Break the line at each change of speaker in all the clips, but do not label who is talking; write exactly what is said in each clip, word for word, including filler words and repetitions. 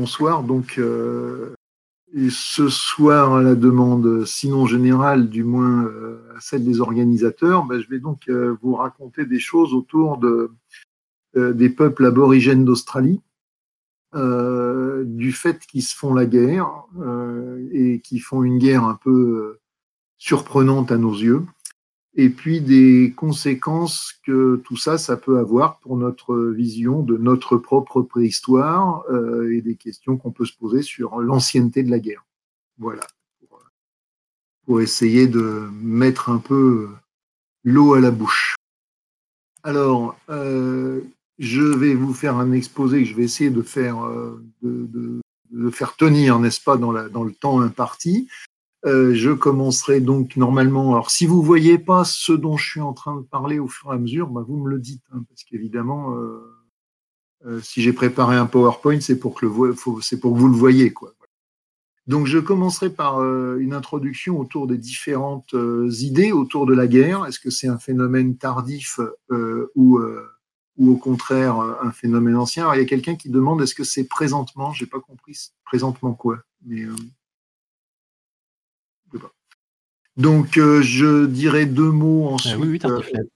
bonsoir. Donc, euh, et ce soir, à la demande, sinon générale, du moins euh, à celle des organisateurs, ben, je vais donc euh, vous raconter des choses autour de, euh, des peuples aborigènes d'Australie, euh, du fait qu'ils se font la guerre euh, et qui font une guerre un peu euh, surprenante à nos yeux, et puis des conséquences que tout ça, ça peut avoir pour notre vision de notre propre préhistoire euh, et des questions qu'on peut se poser sur l'ancienneté de la guerre. Voilà, pour, pour essayer de mettre un peu l'eau à la bouche. Alors, euh, je vais vous faire un exposé que je vais essayer de faire, euh, de, de, de faire tenir, n'est-ce pas, dans, la, dans le temps imparti. Euh, je commencerai donc normalement. Alors, si vous voyez pas ce dont je suis en train de parler au fur et à mesure, bah, vous me le dites, hein, parce qu'évidemment, euh, euh, si j'ai préparé un PowerPoint, c'est pour que le faut, c'est pour que vous le voyez, quoi. Donc, je commencerai par euh, une introduction autour des différentes euh, idées autour de la guerre. Est-ce que c'est un phénomène tardif euh, ou euh, ou au contraire un phénomène ancien? Alors, il y a quelqu'un qui demande est-ce que c'est présentement? J'ai pas compris présentement quoi, mais euh, je sais pas. Donc, euh, je dirais deux mots ensuite.
Euh, oui, oui, tardif.
Euh,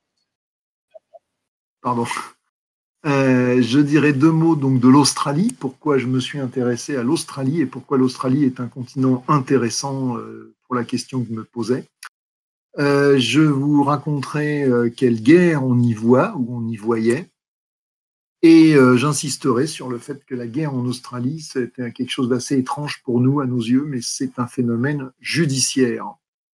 pardon. Euh, je dirais deux mots donc de l'Australie. Pourquoi je me suis intéressé à l'Australie et pourquoi l'Australie est un continent intéressant euh, pour la question que je me posais. Euh, je vous raconterai euh, quelle guerre on y voit ou on y voyait. Et euh, j'insisterai sur le fait que la guerre en Australie, c'était quelque chose d'assez étrange pour nous, à nos yeux, mais c'est un phénomène judiciaire.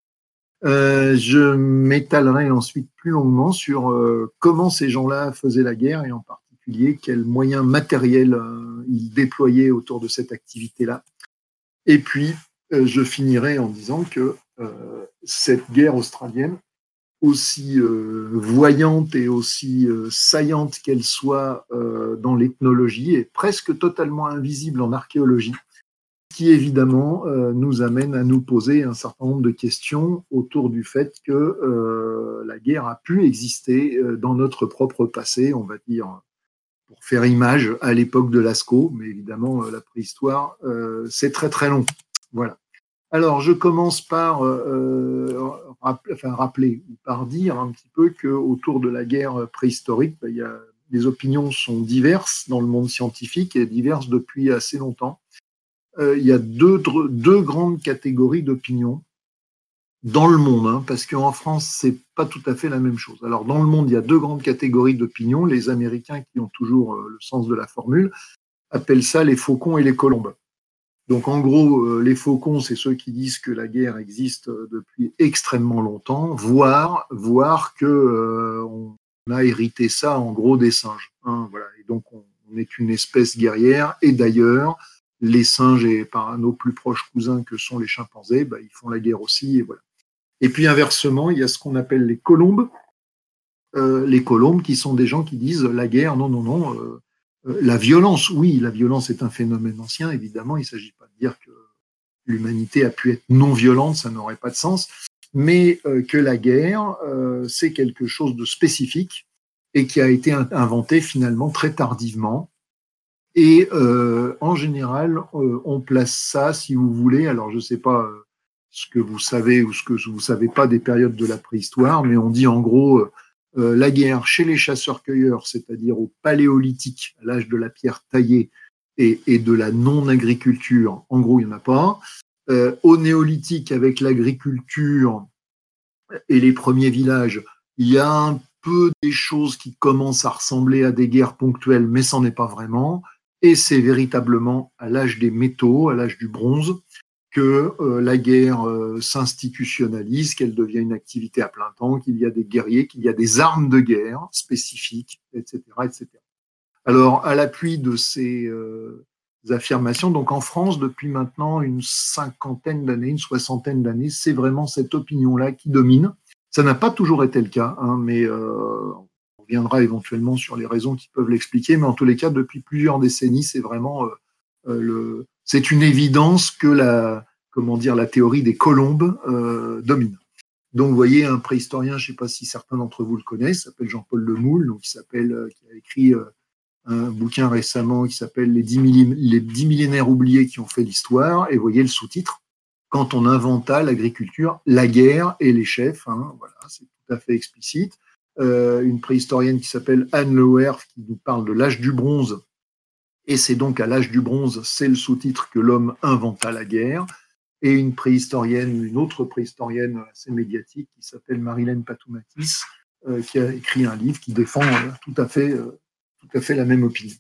Euh, je m'étalerai ensuite plus longuement sur euh, comment ces gens-là faisaient la guerre et en particulier quels moyens matériels euh, ils déployaient autour de cette activité-là. Et puis, euh, je finirai en disant que euh, cette guerre australienne, aussi euh, voyante et aussi euh, saillante qu'elle soit euh, dans l'ethnologie, est presque totalement invisible en archéologie, qui évidemment euh, nous amène à nous poser un certain nombre de questions autour du fait que euh, la guerre a pu exister euh, dans notre propre passé, on va dire, pour faire image à l'époque de Lascaux, mais évidemment euh, la préhistoire, euh, c'est très très long. Voilà. Alors je commence par euh, rappeler, enfin, rappeler ou par dire un petit peu qu'autour de la guerre préhistorique, ben, il y a, les opinions sont diverses dans le monde scientifique et diverses depuis assez longtemps. Euh, il y a deux, deux grandes catégories d'opinions dans le monde, hein, parce qu'en France, c'est pas tout à fait la même chose. Alors, dans le monde, il y a deux grandes catégories d'opinions. Les Américains, qui ont toujours euh, le sens de la formule, appellent ça les faucons et les colombes. Donc, en gros, euh, les faucons, c'est ceux qui disent que la guerre existe depuis extrêmement longtemps, voire, voire que euh, on a hérité ça, en gros, des singes. Hein, voilà. Et donc, on, on est une espèce guerrière. Et d'ailleurs, les singes et par nos plus proches cousins que sont les chimpanzés, bah, ils font la guerre aussi. Et voilà. Et puis, inversement, il y a ce qu'on appelle les colombes. Euh, les colombes, qui sont des gens qui disent la guerre, non, non, non. Euh, la violence, oui, la violence est un phénomène ancien, évidemment. Il ne s'agit pas de dire que l'humanité a pu être non violente, ça n'aurait pas de sens, mais euh, que la guerre, euh, c'est quelque chose de spécifique et qui a été inventé finalement très tardivement. Et euh, en général, euh, on place ça, si vous voulez, alors je ne sais pas euh, ce que vous savez ou ce que vous ne savez pas des périodes de la préhistoire, mais on dit en gros euh, la guerre chez les chasseurs-cueilleurs, c'est-à-dire au paléolithique, à l'âge de la pierre taillée et, et de la non-agriculture, en gros, il n'y en a pas. Euh, au néolithique, avec l'agriculture et les premiers villages, il y a un peu des choses qui commencent à ressembler à des guerres ponctuelles, mais c'en est pas vraiment. Et c'est véritablement à l'âge des métaux, à l'âge du bronze, que euh, la guerre euh, s'institutionnalise, qu'elle devient une activité à plein temps, qu'il y a des guerriers, qu'il y a des armes de guerre spécifiques, et cetera, et cetera. Alors, à l'appui de ces euh, affirmations, donc en France, depuis maintenant une cinquantaine d'années, une soixantaine d'années, c'est vraiment cette opinion-là qui domine. Ça n'a pas toujours été le cas, hein, mais euh, on reviendra éventuellement sur les raisons qui peuvent l'expliquer, mais en tous les cas, depuis plusieurs décennies, c'est vraiment euh, euh, le, c'est une évidence que la, comment dire, la théorie des colombes euh, domine. Donc, vous voyez, un préhistorien, je ne sais pas si certains d'entre vous le connaissent, s'appelle Jean-Paul Lemoule, donc il s'appelle, euh, qui a écrit euh, un bouquin récemment qui s'appelle les dix, milli- les dix millénaires oubliés qui ont fait l'histoire, et vous voyez le sous-titre, quand on inventa l'agriculture, la guerre et les chefs, hein, voilà, c'est tout à fait explicite. Euh, une préhistorienne qui s'appelle Anne Lewerf qui nous parle de l'âge du bronze, et c'est donc à l'âge du bronze, c'est le sous-titre, que l'homme inventa la guerre. Et une préhistorienne, une autre préhistorienne assez médiatique qui s'appelle Marilène Patoumatis, euh, qui a écrit un livre qui défend euh, tout à fait, euh, tout à fait la même opinion.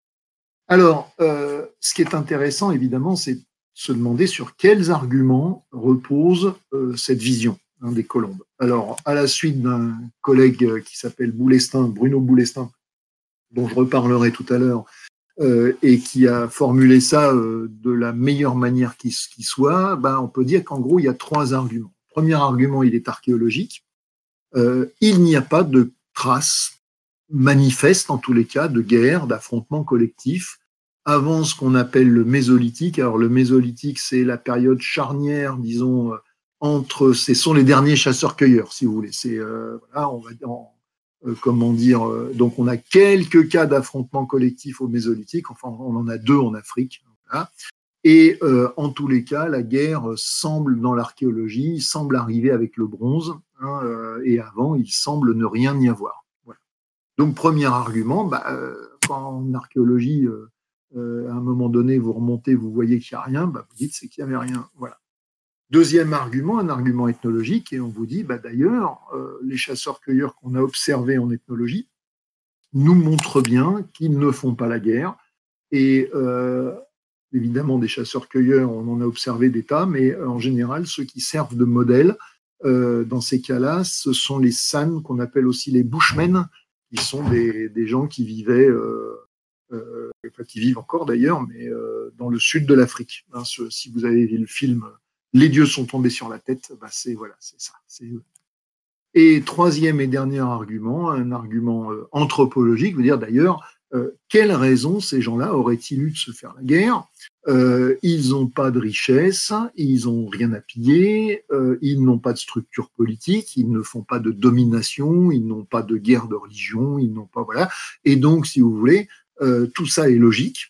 Alors, euh, ce qui est intéressant, évidemment, c'est de se demander sur quels arguments repose euh, cette vision, hein, des colombes. Alors, à la suite d'un collègue qui s'appelle Boulestin, Bruno Boulestin, dont je reparlerai tout à l'heure, euh, et qui a formulé ça euh, de la meilleure manière qui, qui soit, ben, on peut dire qu'en gros, il y a trois arguments. Le premier argument, il est archéologique. Euh, il n'y a pas de traces manifestes, en tous les cas, de guerre, d'affrontements collectifs avant ce qu'on appelle le Mésolithique. Alors, le Mésolithique, c'est la période charnière, disons, entre, ce sont les derniers chasseurs-cueilleurs, si vous voulez. C'est, euh, voilà, on va dire, euh, comment dire, euh, donc on a quelques cas d'affrontements collectifs au Mésolithique, enfin, on en a deux en Afrique, voilà. Et euh, en tous les cas, la guerre semble, dans l'archéologie, semble arriver avec le bronze, hein, euh, et avant, il semble ne rien y avoir. Voilà. Donc, premier argument, bah, euh, quand en archéologie, euh, euh, à un moment donné, vous remontez, vous voyez qu'il n'y a rien, bah, vous dites c'est qu'il n'y avait rien. Voilà. Deuxième argument, un argument ethnologique, et on vous dit, bah, d'ailleurs, euh, les chasseurs-cueilleurs qu'on a observés en ethnologie nous montrent bien qu'ils ne font pas la guerre. Et euh, évidemment, des chasseurs-cueilleurs, on en a observé des tas, mais en général, ceux qui servent de modèle, euh, dans ces cas-là, ce sont les San, qu'on appelle aussi les Bushmen, qui sont des, des gens qui vivaient, euh, euh, enfin, qui vivent encore d'ailleurs, mais euh, dans le sud de l'Afrique. Hein, ce, si vous avez vu le film Les dieux sont tombés sur la tête, bah c'est voilà, c'est ça. C'est eux. Et troisième et dernier argument, un argument euh, anthropologique, veut dire d'ailleurs, euh, quelle raison ces gens-là auraient-ils eu de se faire la guerre? euh, Ils n'ont pas de richesse, ils n'ont rien à piller, euh, ils n'ont pas de structure politique, ils ne font pas de domination, ils n'ont pas de guerre de religion, ils n'ont pas, voilà. Et donc, si vous voulez, euh, tout ça est logique.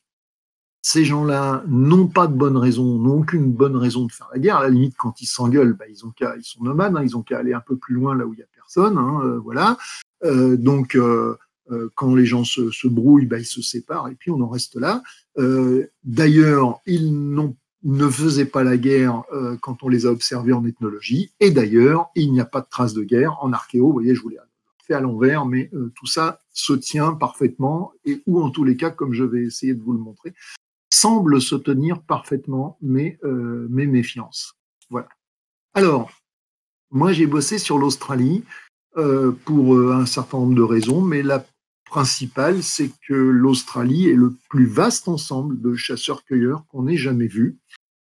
Ces gens-là n'ont pas de bonne raison, n'ont aucune bonne raison de faire la guerre. À la limite, quand ils s'engueulent, bah, ils, ont qu'à, ils sont nomades, hein, ils ont qu'à aller un peu plus loin là où il n'y a personne. Hein, euh, voilà. Euh, donc, euh, euh, quand les gens se, se brouillent, bah, ils se séparent et puis on en reste là. Euh, d'ailleurs, ils n'ont, ne faisaient pas la guerre euh, quand on les a observés en ethnologie. Et d'ailleurs, il n'y a pas de traces de guerre en archéo. Vous voyez, je vous l'ai fait à l'envers, mais euh, tout ça se tient parfaitement, et ou en tous les cas, comme je vais essayer de vous le montrer, semble se tenir parfaitement mes, euh, mes méfiances. Voilà. Alors, moi, j'ai bossé sur l'Australie euh, pour euh, un certain nombre de raisons, mais la principale, c'est que l'Australie est le plus vaste ensemble de chasseurs-cueilleurs qu'on ait jamais vu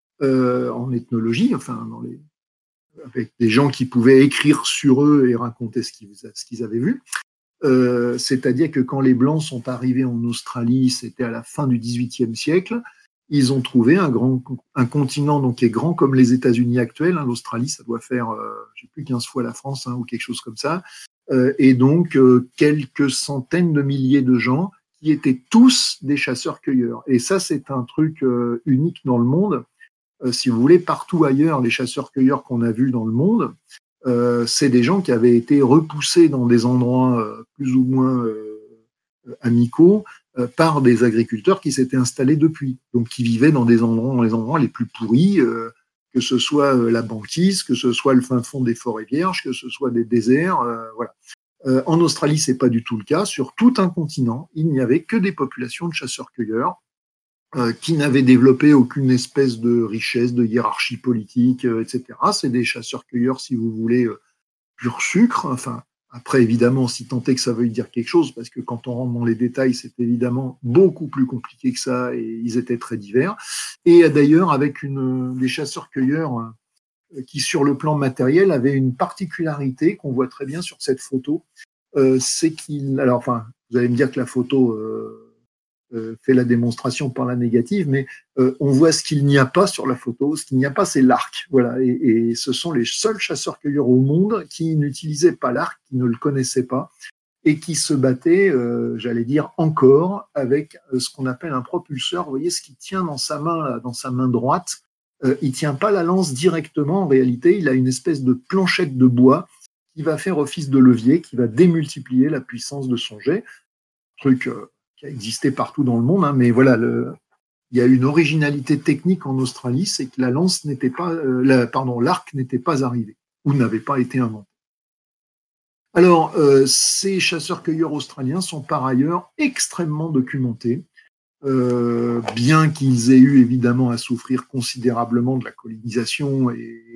euh, en ethnologie, enfin, dans les, avec des gens qui pouvaient écrire sur eux et raconter ce qu'ils, ce qu'ils avaient vu. Euh, c'est-à-dire que quand les Blancs sont arrivés en Australie, c'était à la fin du dix-huitième siècle, ils ont trouvé un, grand, un continent donc, qui est grand comme les États-Unis actuels. Hein, L'Australie, ça doit faire, euh, je sais plus, quinze fois la France hein, ou quelque chose comme ça. Euh, et donc, euh, quelques centaines de milliers de gens qui étaient tous des chasseurs-cueilleurs. Et ça, c'est un truc euh, unique dans le monde. Euh, si vous voulez, partout ailleurs, les chasseurs-cueilleurs qu'on a vus dans le monde, euh, c'est des gens qui avaient été repoussés dans des endroits euh, plus ou moins euh, amicaux euh, par des agriculteurs qui s'étaient installés depuis, donc qui vivaient dans des endroits, dans les endroits les plus pourris, euh, que ce soit euh, la banquise, que ce soit le fin fond des forêts vierges, que ce soit des déserts, euh, voilà. Euh, en Australie, c'est pas du tout le cas. Sur tout un continent, il n'y avait que des populations de chasseurs-cueilleurs euh, qui n'avaient développé aucune espèce de richesse, de hiérarchie politique, euh, et cetera. C'est des chasseurs-cueilleurs, si vous voulez, euh, pur sucre. Enfin, après, évidemment, si tant est que ça veuille dire quelque chose, parce que quand on rentre dans les détails, c'est évidemment beaucoup plus compliqué que ça, et ils étaient très divers. Et d'ailleurs, avec une, des chasseurs-cueilleurs euh, qui, sur le plan matériel, avaient une particularité qu'on voit très bien sur cette photo, euh, c'est qu'ils... Alors, enfin, vous allez me dire que la photo... Euh, Euh, fait la démonstration par la négative, mais euh, on voit ce qu'il n'y a pas sur la photo. Ce qu'il n'y a pas, c'est l'arc. Voilà. Et, et ce sont les seuls chasseurs-cueilleurs au monde qui n'utilisaient pas l'arc, qui ne le connaissaient pas. et qui se battait, euh, j'allais dire encore, avec euh, ce qu'on appelle un propulseur. Vous voyez ce qu'il tient dans sa main, là, dans sa main droite. Euh, il tient pas la lance directement. En réalité, il a une espèce de planchette de bois qui va faire office de levier, qui va démultiplier la puissance de son jet. Truc euh, qui a existé partout dans le monde, hein, mais voilà, le, il y a une originalité technique en Australie, c'est que la lance n'était pas, euh, la, pardon, l'arc n'était pas arrivé ou n'avait pas été inventé. Alors, euh, ces chasseurs-cueilleurs australiens sont par ailleurs extrêmement documentés, euh, bien qu'ils aient eu évidemment à souffrir considérablement de la colonisation et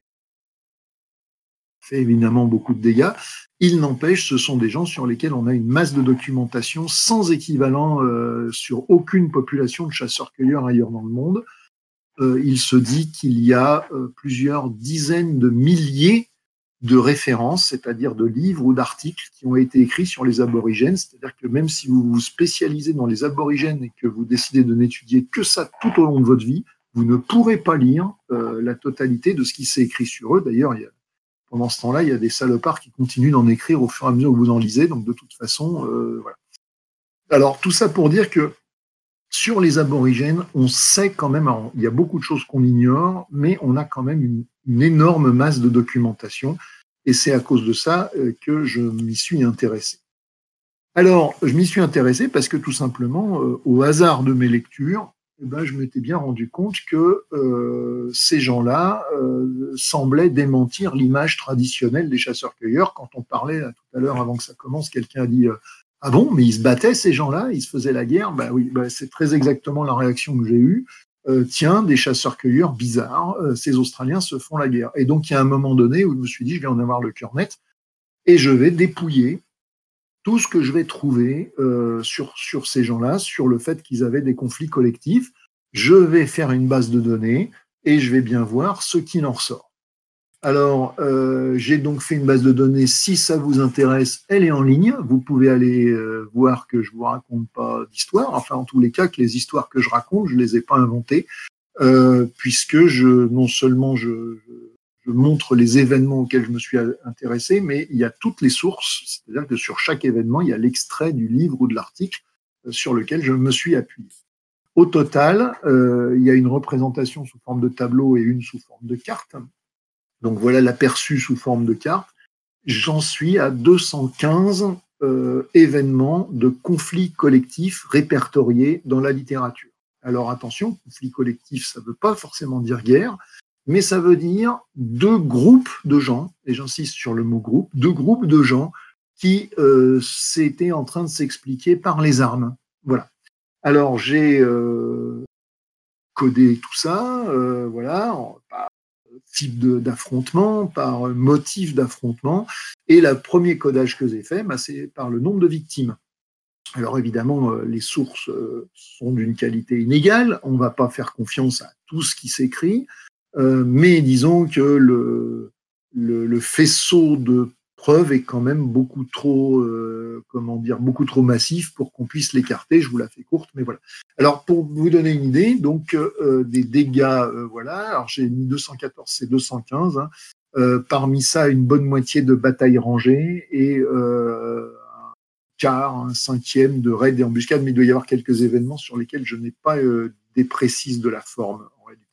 fait évidemment beaucoup de dégâts. Il n'empêche, ce sont des gens sur lesquels on a une masse de documentation sans équivalent euh, sur aucune population de chasseurs-cueilleurs ailleurs dans le monde. Euh, il se dit qu'il y a euh, plusieurs dizaines de milliers de références, c'est-à-dire de livres ou d'articles qui ont été écrits sur les aborigènes. C'est-à-dire que même si vous vous spécialisez dans les aborigènes et que vous décidez de n'étudier que ça tout au long de votre vie, vous ne pourrez pas lire euh, la totalité de ce qui s'est écrit sur eux. D'ailleurs, il y a, pendant ce temps-là, il y a des salopards qui continuent d'en écrire au fur et à mesure que vous en lisez. Donc, de toute façon, euh, voilà. Alors, tout ça pour dire que sur les aborigènes, on sait quand même, alors, il y a beaucoup de choses qu'on ignore, mais on a quand même une, une énorme masse de documentation. Et c'est à cause de ça que je m'y suis intéressé. Alors, je m'y suis intéressé parce que tout simplement, euh, au hasard de mes lectures, eh ben, je m'étais bien rendu compte que euh, ces gens-là euh, semblaient démentir l'image traditionnelle des chasseurs-cueilleurs. Quand on parlait là, tout à l'heure, avant que ça commence, quelqu'un a dit euh, « Ah bon, mais ils se battaient ces gens-là, ils se faisaient la guerre ?» Ben oui, ben, c'est très exactement la réaction que j'ai eue. Euh, tiens, des chasseurs-cueilleurs bizarres, euh, ces Australiens se font la guerre. Et donc, il y a un moment donné où je me suis dit « Je vais en avoir le cœur net et je vais dépouiller tout ce que je vais trouver euh, sur, sur ces gens-là, sur le fait qu'ils avaient des conflits collectifs. Je vais faire une base de données et je vais bien voir ce qu'il en ressort. » Alors, euh, j'ai donc fait une base de données. Si ça vous intéresse, elle est en ligne. Vous pouvez aller euh, voir que je vous raconte pas d'histoire. Enfin, en tous les cas, que les histoires que je raconte, je les ai pas inventées, euh, puisque je non seulement je, je je montre les événements auxquels je me suis intéressé, mais il y a toutes les sources, c'est-à-dire que sur chaque événement, il y a l'extrait du livre ou de l'article sur lequel je me suis appuyé. Au total, euh, il y a une représentation sous forme de tableau et une sous forme de carte. Donc voilà l'aperçu sous forme de carte. J'en suis à deux cent quinze euh, événements de conflits collectifs répertoriés dans la littérature. Alors attention, conflit collectif, ça ne veut pas forcément dire guerre, mais ça veut dire deux groupes de gens, et j'insiste sur le mot groupe, deux groupes de gens qui euh, s'étaient en train de s'expliquer par les armes. Voilà. Alors j'ai euh, codé tout ça, euh, voilà, par type de, d'affrontement, par motif d'affrontement, et le premier codage que j'ai fait, bah, c'est par le nombre de victimes. Alors évidemment, euh, les sources euh, sont d'une qualité inégale, on ne va pas faire confiance à tout ce qui s'écrit, Euh, mais disons que le, le, le faisceau de preuves est quand même beaucoup trop, euh, comment dire, beaucoup trop massif pour qu'on puisse l'écarter. Je vous la fais courte, mais voilà. Alors pour vous donner une idée, donc euh, des dégâts, euh, voilà. Alors j'ai mis deux cent quatorze, c'est deux cent quinze. Hein. Euh, parmi ça, une bonne moitié de batailles rangées et euh, un quart, un cinquième de raids et embuscades. Mais il doit y avoir quelques événements sur lesquels je n'ai pas euh, des précises de la forme.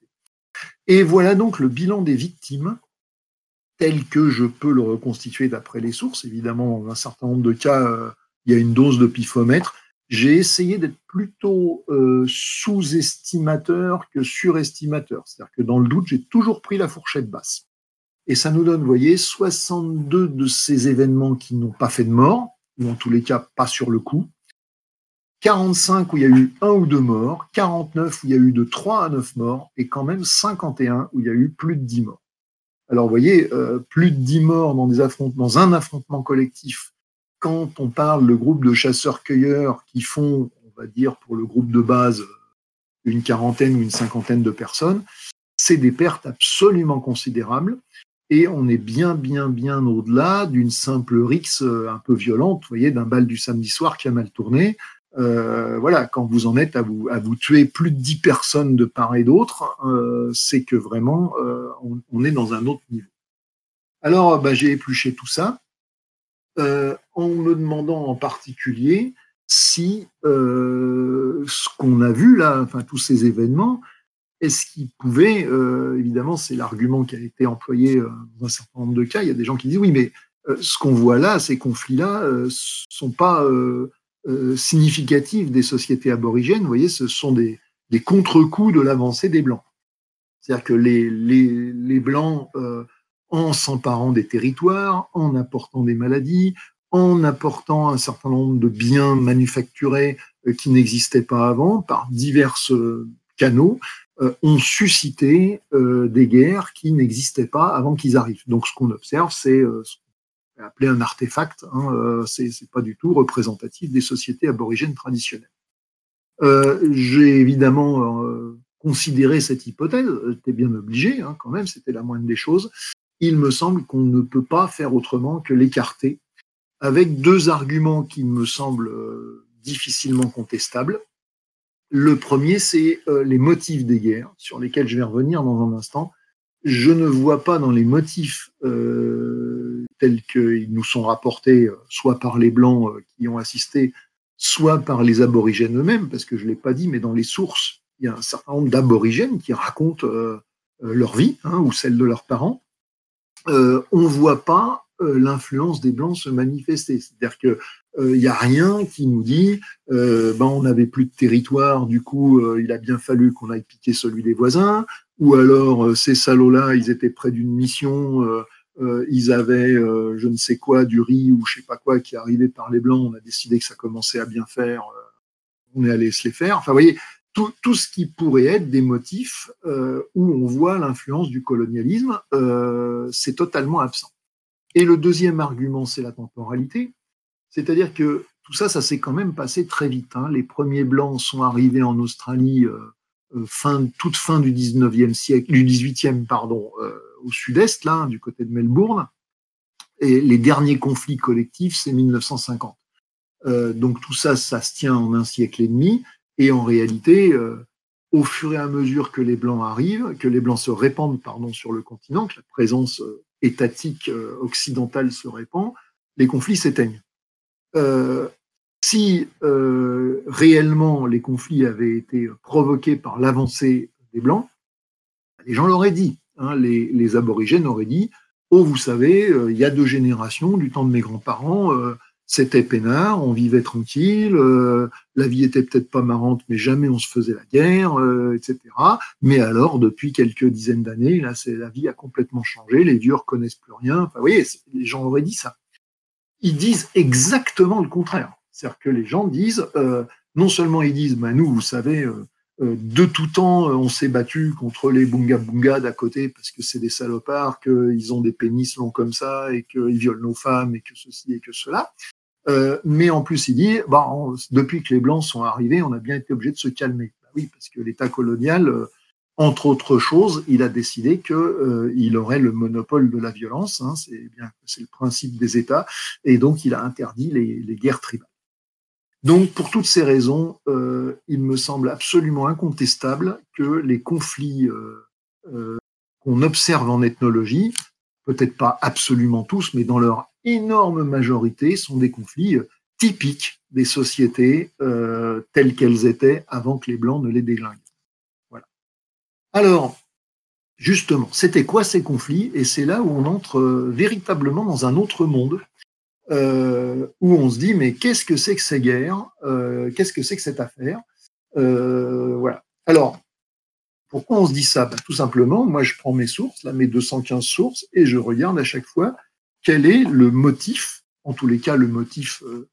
Et voilà donc le bilan des victimes tel que je peux le reconstituer d'après les sources. Évidemment, dans un certain nombre de cas, euh, il y a une dose de pifomètre. J'ai essayé d'être plutôt euh, sous-estimateur que surestimateur. C'est-à-dire que dans le doute, j'ai toujours pris la fourchette basse. Et ça nous donne, vous voyez, soixante-deux de ces événements qui n'ont pas fait de mort, ou en tous les cas pas sur le coup, quarante-cinq où il y a eu un ou deux morts, quarante-neuf où il y a eu de trois à neuf morts, et quand même cinquante et un où il y a eu plus de dix morts. Alors, vous voyez, euh, plus de dix morts dans, des affrontements, dans un affrontement collectif, quand on parle de groupe de chasseurs-cueilleurs qui font, on va dire, pour le groupe de base, une quarantaine ou une cinquantaine de personnes, c'est des pertes absolument considérables. Et on est bien, bien, bien au-delà d'une simple rixe un peu violente, vous voyez, d'un bal du samedi soir qui a mal tourné. Euh, voilà, quand vous en êtes à vous, à vous tuer plus de dix personnes de part et d'autre, euh, c'est que vraiment, euh, on, on est dans un autre niveau. Alors, bah, j'ai épluché tout ça euh, en me demandant en particulier si euh, ce qu'on a vu là, enfin tous ces événements, est-ce qu'ils pouvaient, euh, évidemment, c'est l'argument qui a été employé euh, dans un certain nombre de cas, il y a des gens qui disent oui, mais euh, ce qu'on voit là, ces conflits-là, euh, sont pas euh, euh, significatifs des sociétés aborigènes, vous voyez, ce sont des, des contre-coups de l'avancée des Blancs. C'est-à-dire que les, les, les Blancs, euh, en s'emparant des territoires, en apportant des maladies, en apportant un certain nombre de biens manufacturés euh, qui n'existaient pas avant, par divers euh, canaux, euh, ont suscité euh, des guerres qui n'existaient pas avant qu'ils arrivent. Donc ce qu'on observe, c'est euh, ce qu'on peut appeler un artefact, hein, euh, c'est, c'est pas du tout représentatif des sociétés aborigènes traditionnelles. Euh, j'ai évidemment euh, considéré cette hypothèse, j'étais bien obligé, hein, quand même, c'était la moindre des choses. Il me semble qu'on ne peut pas faire autrement que l'écarter, avec deux arguments qui me semblent euh, difficilement contestables. Le premier, c'est euh, les motifs des guerres, sur lesquels je vais revenir dans un instant. Je ne vois pas dans les motifs euh, tels qu'ils nous sont rapportés, euh, soit par les Blancs euh, qui ont assisté, soit par les aborigènes eux-mêmes, parce que je ne l'ai pas dit, mais dans les sources, il y a un certain nombre d'aborigènes qui racontent euh, euh, leur vie, hein, ou celle de leurs parents. Euh, on ne voit pas euh, l'influence des Blancs se manifester. C'est-à-dire qu'il n'y euh, a rien qui nous dit euh, ben, on n'avait plus de territoire, du coup, euh, il a bien fallu qu'on aille piquer celui des voisins, ou alors euh, ces salauds-là, ils étaient près d'une mission, euh, euh, ils avaient euh, je ne sais quoi, du riz ou je ne sais pas quoi qui arrivait par les Blancs, on a décidé que ça commençait à bien faire, euh, on est allé se les faire. Enfin, vous voyez, tout, tout ce qui pourrait être des motifs euh, où on voit l'influence du colonialisme, euh, c'est totalement absent. Et le deuxième argument, c'est la temporalité. C'est-à-dire que tout ça, ça s'est quand même passé très vite, hein. Les premiers Blancs sont arrivés en Australie euh, euh, fin, toute fin du dix-neuvième siècle, du dix-huitième, pardon, euh, au sud-est, là, du côté de Melbourne. Et les derniers conflits collectifs, c'est mille neuf cent cinquante. Euh, donc tout ça, ça se tient en un siècle et demi. Et en réalité, euh, au fur et à mesure que les Blancs arrivent, que les Blancs se répandent pardon, sur le continent, que la présence euh, étatique euh, occidentale se répand, les conflits s'éteignent. Euh, si euh, réellement les conflits avaient été provoqués par l'avancée des Blancs, les gens l'auraient dit. Hein, les, les aborigènes auraient dit oh, vous savez, euh, il y a deux générations, du temps de mes grands-parents, euh, c'était peinard, on vivait tranquille, euh, la vie était peut-être pas marrante, mais jamais on se faisait la guerre, euh, et cetera. Mais alors, depuis quelques dizaines d'années, là, c'est, la vie a complètement changé, les vieux reconnaissent plus rien. Enfin, vous voyez, les gens auraient dit ça. Ils disent exactement le contraire. C'est-à-dire que les gens disent, euh, non seulement ils disent, bah, nous, vous savez, euh, euh, de tout temps, on s'est battu contre les bunga bunga d'à côté parce que c'est des salopards, qu'ils ont des pénis longs comme ça et qu'ils violent nos femmes et que ceci et que cela. Euh, mais en plus, il dit, bah, on, depuis que les Blancs sont arrivés, on a bien été obligé de se calmer. Bah oui, parce que l'État colonial, euh, entre autres choses, il a décidé qu'il euh, aurait le monopole de la violence. Hein, c'est bien, c'est le principe des États, et donc il a interdit les, les guerres tribales. Donc, pour toutes ces raisons, euh, il me semble absolument incontestable que les conflits euh, euh, qu'on observe en ethnologie, peut-être pas absolument tous, mais dans leur énorme majorité, sont des conflits euh, typiques des sociétés euh, telles qu'elles étaient avant que les Blancs ne les déglinguent. Voilà. Alors, justement, c'était quoi ces conflits? Et c'est là où on entre euh, véritablement dans un autre monde, euh, où on se dit, mais qu'est-ce que c'est que ces guerres? euh, Qu'est-ce que c'est que cette affaire? euh, Voilà. Alors, pourquoi on se dit ça? Ben, tout simplement, moi je prends mes sources, là, mes deux cent quinze sources, et je regarde à chaque fois quel est le motif, en tous les cas le motif euh,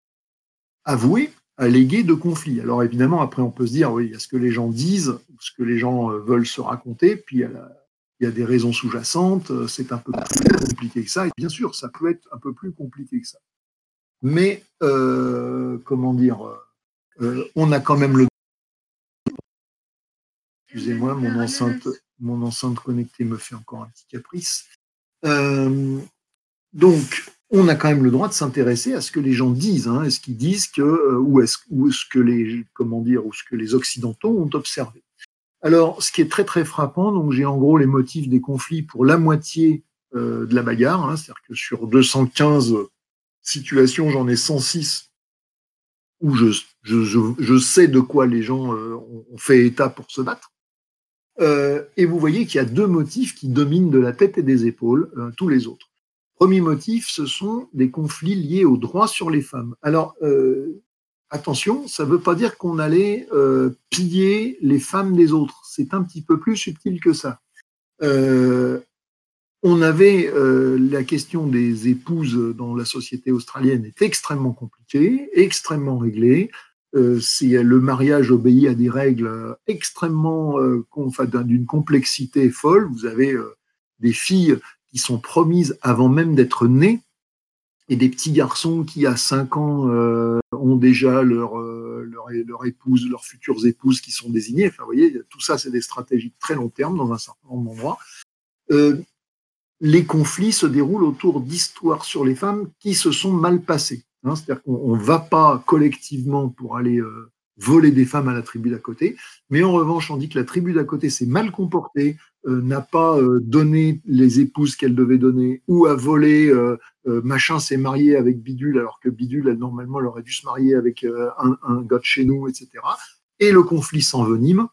avoué, allégué de conflit. Alors évidemment, après on peut se dire, oui, il y a ce que les gens disent, ou ce que les gens euh, veulent se raconter, puis il y a, la, il y a des raisons sous-jacentes, euh, c'est un peu plus compliqué que ça, et bien sûr, ça peut être un peu plus compliqué que ça. Mais, euh, comment dire, euh, on a quand même le... Excusez-moi, mon enceinte, mon enceinte connectée me fait encore un petit caprice. Euh, donc, on a quand même le droit de s'intéresser à ce que les gens disent. Hein, est-ce qu'ils disent que, euh, ou est-ce, ou est-ce que les, comment dire, ou ce que les Occidentaux ont observé. Alors, ce qui est très très frappant, donc j'ai en gros les motifs des conflits pour la moitié euh, de la bagarre, hein, c'est-à-dire que sur deux cent quinze situations, j'en ai cent six où je, je, je, je sais de quoi les gens euh, ont fait état pour se battre. Euh, et vous voyez qu'il y a deux motifs qui dominent de la tête et des épaules euh, tous les autres. Premier motif, ce sont des conflits liés aux droits sur les femmes. Alors, euh, attention, ça ne veut pas dire qu'on allait euh, piller les femmes des autres. C'est un petit peu plus subtil que ça. Euh, on avait euh, la question des épouses dans la société australienne est extrêmement compliquée, extrêmement réglée. Euh, c'est, le mariage obéit à des règles extrêmement, euh, enfin, d'une complexité folle. Vous avez euh, des filles qui sont promises avant même d'être nées et des petits garçons qui, à cinq ans, euh, ont déjà leur, euh, leur, leur épouse, leurs futures épouses qui sont désignées. Enfin, vous voyez, tout ça, c'est des stratégies de très long terme dans un certain nombre d'endroits. Euh, les conflits se déroulent autour d'histoires sur les femmes qui se sont mal passées. Hein, c'est-à-dire qu'on ne va pas collectivement pour aller euh, voler des femmes à la tribu d'à côté, mais en revanche, on dit que la tribu d'à côté s'est mal comportée, euh, n'a pas euh, donné les épouses qu'elle devait donner, ou a volé, euh, euh, machin s'est marié avec Bidule, alors que Bidule, elle, normalement, elle aurait dû se marier avec euh, un, un gars de chez nous, et cetera. Et le conflit s'envenime,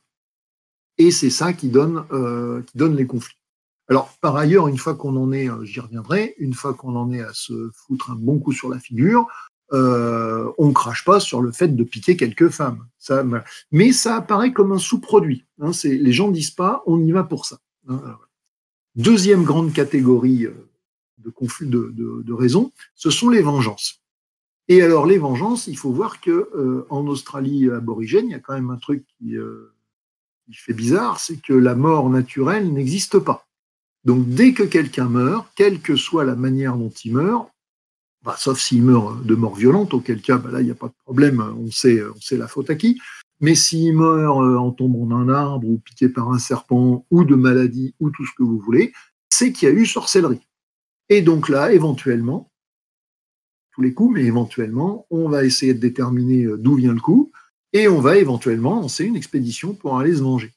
et c'est ça qui donne, euh, qui donne les conflits. Alors, par ailleurs, une fois qu'on en est, j'y reviendrai, une fois qu'on en est à se foutre un bon coup sur la figure, euh, on ne crache pas sur le fait de piquer quelques femmes. Ça, mais ça apparaît comme un sous-produit. Hein, c'est, les gens ne disent pas, on y va pour ça. Hein, deuxième grande catégorie de conflits, de, de, de raisons, ce sont les vengeances. Et alors, les vengeances, il faut voir que euh, en Australie aborigène, il y a quand même un truc qui, euh, qui fait bizarre, c'est que la mort naturelle n'existe pas. Donc, dès que quelqu'un meurt, quelle que soit la manière dont il meurt, bah, sauf s'il meurt de mort violente, auquel cas, bah là, il n'y a pas de problème, on sait, on sait la faute à qui. Mais s'il meurt en tombant d'un arbre ou piqué par un serpent ou de maladie ou tout ce que vous voulez, c'est qu'il y a eu sorcellerie. Et donc là, éventuellement, tous les coups, mais éventuellement, on va essayer de déterminer d'où vient le coup et on va éventuellement lancer une expédition pour aller se venger.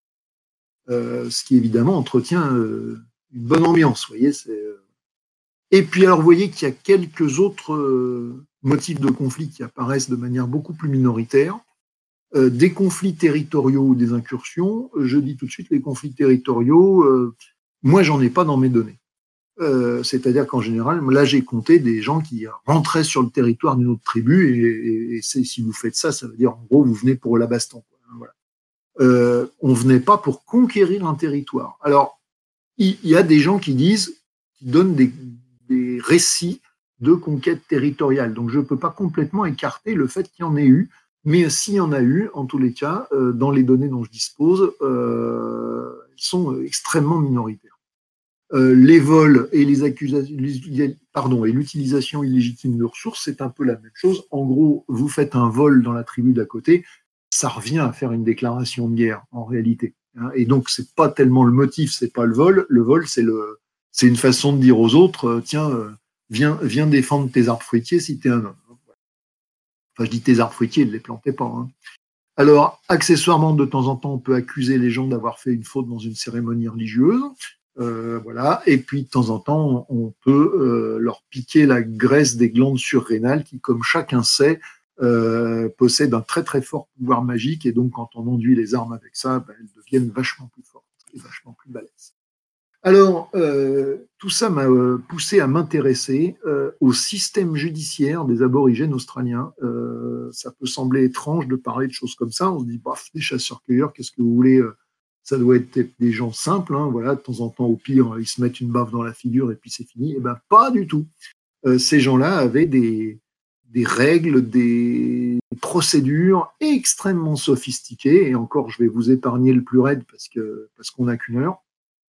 Euh, ce qui évidemment entretient euh, une bonne ambiance, vous voyez. C'est, euh... Et puis alors, vous voyez qu'il y a quelques autres euh, motifs de conflit qui apparaissent de manière beaucoup plus minoritaire. Euh, des conflits territoriaux ou des incursions, je dis tout de suite, les conflits territoriaux, euh, moi, j'en ai pas dans mes données. Euh, c'est-à-dire qu'en général, là, j'ai compté des gens qui rentraient sur le territoire d'une autre tribu et, et, et c'est, si vous faites ça, ça veut dire, en gros, vous venez pour la baston. Quoi. Voilà. Euh, on venait pas pour conquérir un territoire. Alors, il y, y a des gens qui disent, qui donnent des, des récits de conquête territoriale. Donc, je ne peux pas complètement écarter le fait qu'il y en ait eu, mais s'il y en a eu, en tous les cas, euh, dans les données dont je dispose, euh, elles sont extrêmement minoritaires. Euh, les vols et les accusations, les, pardon, et l'utilisation illégitime de ressources, c'est un peu la même chose. En gros, vous faites un vol dans la tribu d'à côté, ça revient à faire une déclaration de guerre en réalité. Hein, et donc c'est pas tellement le motif, c'est pas le vol. Le vol, c'est le, c'est une façon de dire aux autres, euh, tiens, euh, viens, viens défendre tes arbres fruitiers si t'es un homme. Enfin, je dis tes arbres fruitiers, ne les plantez pas. Hein. Alors, accessoirement, de temps en temps, on peut accuser les gens d'avoir fait une faute dans une cérémonie religieuse. Euh, voilà. Et puis, de temps en temps, on peut euh, leur piquer la graisse des glandes surrénales qui, comme chacun sait, euh, possèdent un très très fort pouvoir magique. Et donc, quand on enduit les armes avec ça, ben, elles deviennent vachement plus fortes et vachement plus balèzes. Alors, euh, tout ça m'a euh, poussé à m'intéresser euh, au système judiciaire des aborigènes australiens. Euh, ça peut sembler étrange de parler de choses comme ça. On se dit, bah, des chasseurs-cueilleurs, qu'est-ce que vous voulez euh, ça doit être des gens simples. Hein, voilà, de temps en temps, au pire, ils se mettent une baffe dans la figure et puis c'est fini. Eh ben, pas du tout. Euh, ces gens-là avaient des, des règles, des procédures extrêmement sophistiquées. Et encore, je vais vous épargner le plus raide parce que parce qu'on n'a qu'une heure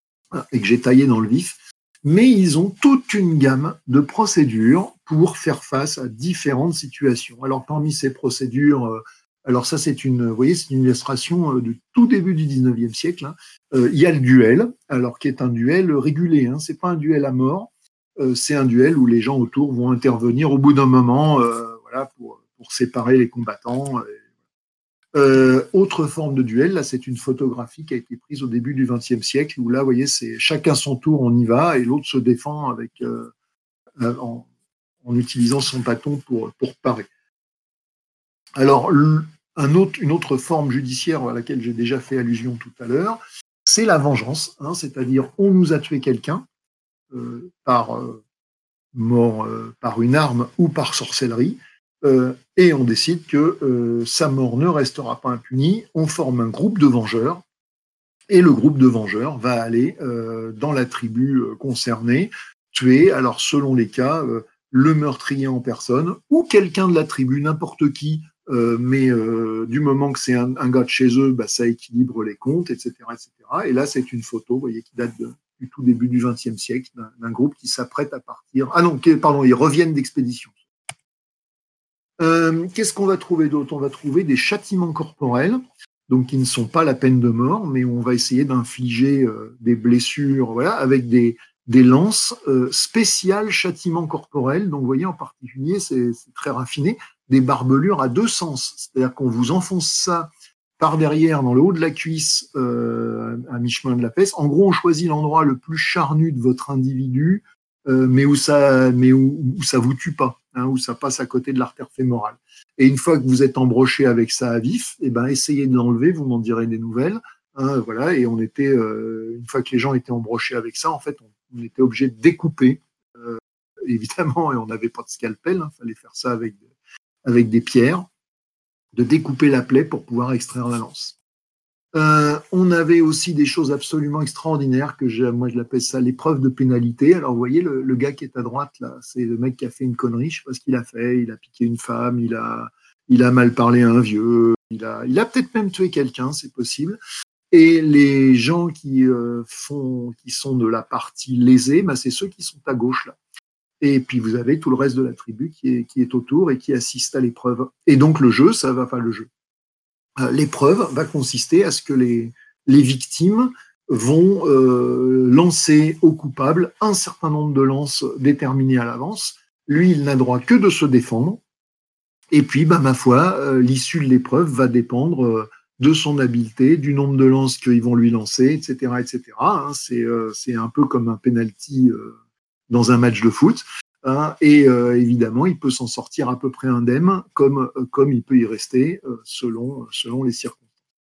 et que j'ai taillé dans le vif, mais ils ont toute une gamme de procédures pour faire face à différentes situations. Alors, parmi ces procédures, euh, alors ça, c'est une, vous voyez, c'est une illustration euh, du tout début du dix-neuvième siècle. Hein. Euh, il y a le duel, alors qui est un duel régulé. Hein. C'est pas un duel à mort, euh, c'est un duel où les gens autour vont intervenir au bout d'un moment, euh, voilà, pour, pour séparer les combattants. Et, Euh, autre forme de duel, là, c'est une photographie qui a été prise au début du vingtième siècle, où là, vous voyez, c'est chacun son tour, on y va, et l'autre se défend avec, euh, en, en utilisant son bâton pour, pour parer. Alors, un autre, une autre forme judiciaire à laquelle j'ai déjà fait allusion tout à l'heure, c'est la vengeance, hein, c'est-à-dire on nous a tué quelqu'un euh, par euh, mort euh, par une arme ou par sorcellerie, euh, et on décide que euh, sa mort ne restera pas impunie, on forme un groupe de vengeurs, et le groupe de vengeurs va aller euh, dans la tribu euh, concernée, tuer, alors selon les cas, euh, le meurtrier en personne, ou quelqu'un de la tribu, n'importe qui, euh, mais euh, du moment que c'est un, un gars de chez eux, bah, ça équilibre les comptes, et cetera, et cetera. Et là, c'est une photo, vous voyez, qui date de, du tout début du vingtième siècle, d'un, d'un groupe qui s'apprête à partir. Ah non, pardon, ils reviennent d'expédition. Euh, qu'est-ce qu'on va trouver d'autre? On va trouver des châtiments corporels, donc qui ne sont pas la peine de mort, mais on va essayer d'infliger euh, des blessures, voilà, avec des, des lances euh, spéciales châtiments corporels. Donc, vous voyez, en particulier, c'est, c'est très raffiné, des barbelures à deux sens. C'est-à-dire qu'on vous enfonce ça par derrière, dans le haut de la cuisse, euh, à mi-chemin de la fesse. En gros, on choisit l'endroit le plus charnu de votre individu, euh, mais où ça, mais où, où ça vous tue pas, hein, où ça passe à côté de l'artère fémorale. Et une fois que vous êtes embroché avec ça à vif, eh ben, essayez de l'enlever, vous m'en direz des nouvelles. Hein, voilà, et on était, euh, une fois que les gens étaient embrochés avec ça, en fait, on, on était obligé de découper, euh, évidemment, et on n'avait pas de scalpel, il hein, fallait faire ça avec, avec des pierres, de découper la plaie pour pouvoir extraire la lance. Euh, on avait aussi des choses absolument extraordinaires que je, moi je l'appelle ça l'épreuve de pénalité. Alors vous voyez le, le gars qui est à droite là, c'est le mec qui a fait une connerie, je sais pas ce qu'il a fait, il a piqué une femme, il a, il a mal parlé à un vieux, il a, il a peut-être même tué quelqu'un, c'est possible. Et les gens qui euh, font, qui sont de la partie lésée, bah, c'est ceux qui sont à gauche là. Et puis vous avez tout le reste de la tribu qui est, qui est autour et qui assiste à l'épreuve. Et donc le jeu, ça va, enfin le jeu. L'épreuve va consister à ce que les, les victimes vont euh, lancer au coupable un certain nombre de lances déterminées à l'avance. Lui, il n'a droit que de se défendre. Et puis, bah, ma foi, euh, l'issue de l'épreuve va dépendre euh, de son habileté, du nombre de lances qu'ils vont lui lancer, et cetera, et cetera. Hein, c'est, euh, c'est un peu comme un penalty euh, dans un match de foot. Hein, et euh, évidemment, il peut s'en sortir à peu près indemne, comme, comme il peut y rester euh, selon, selon les circonstances.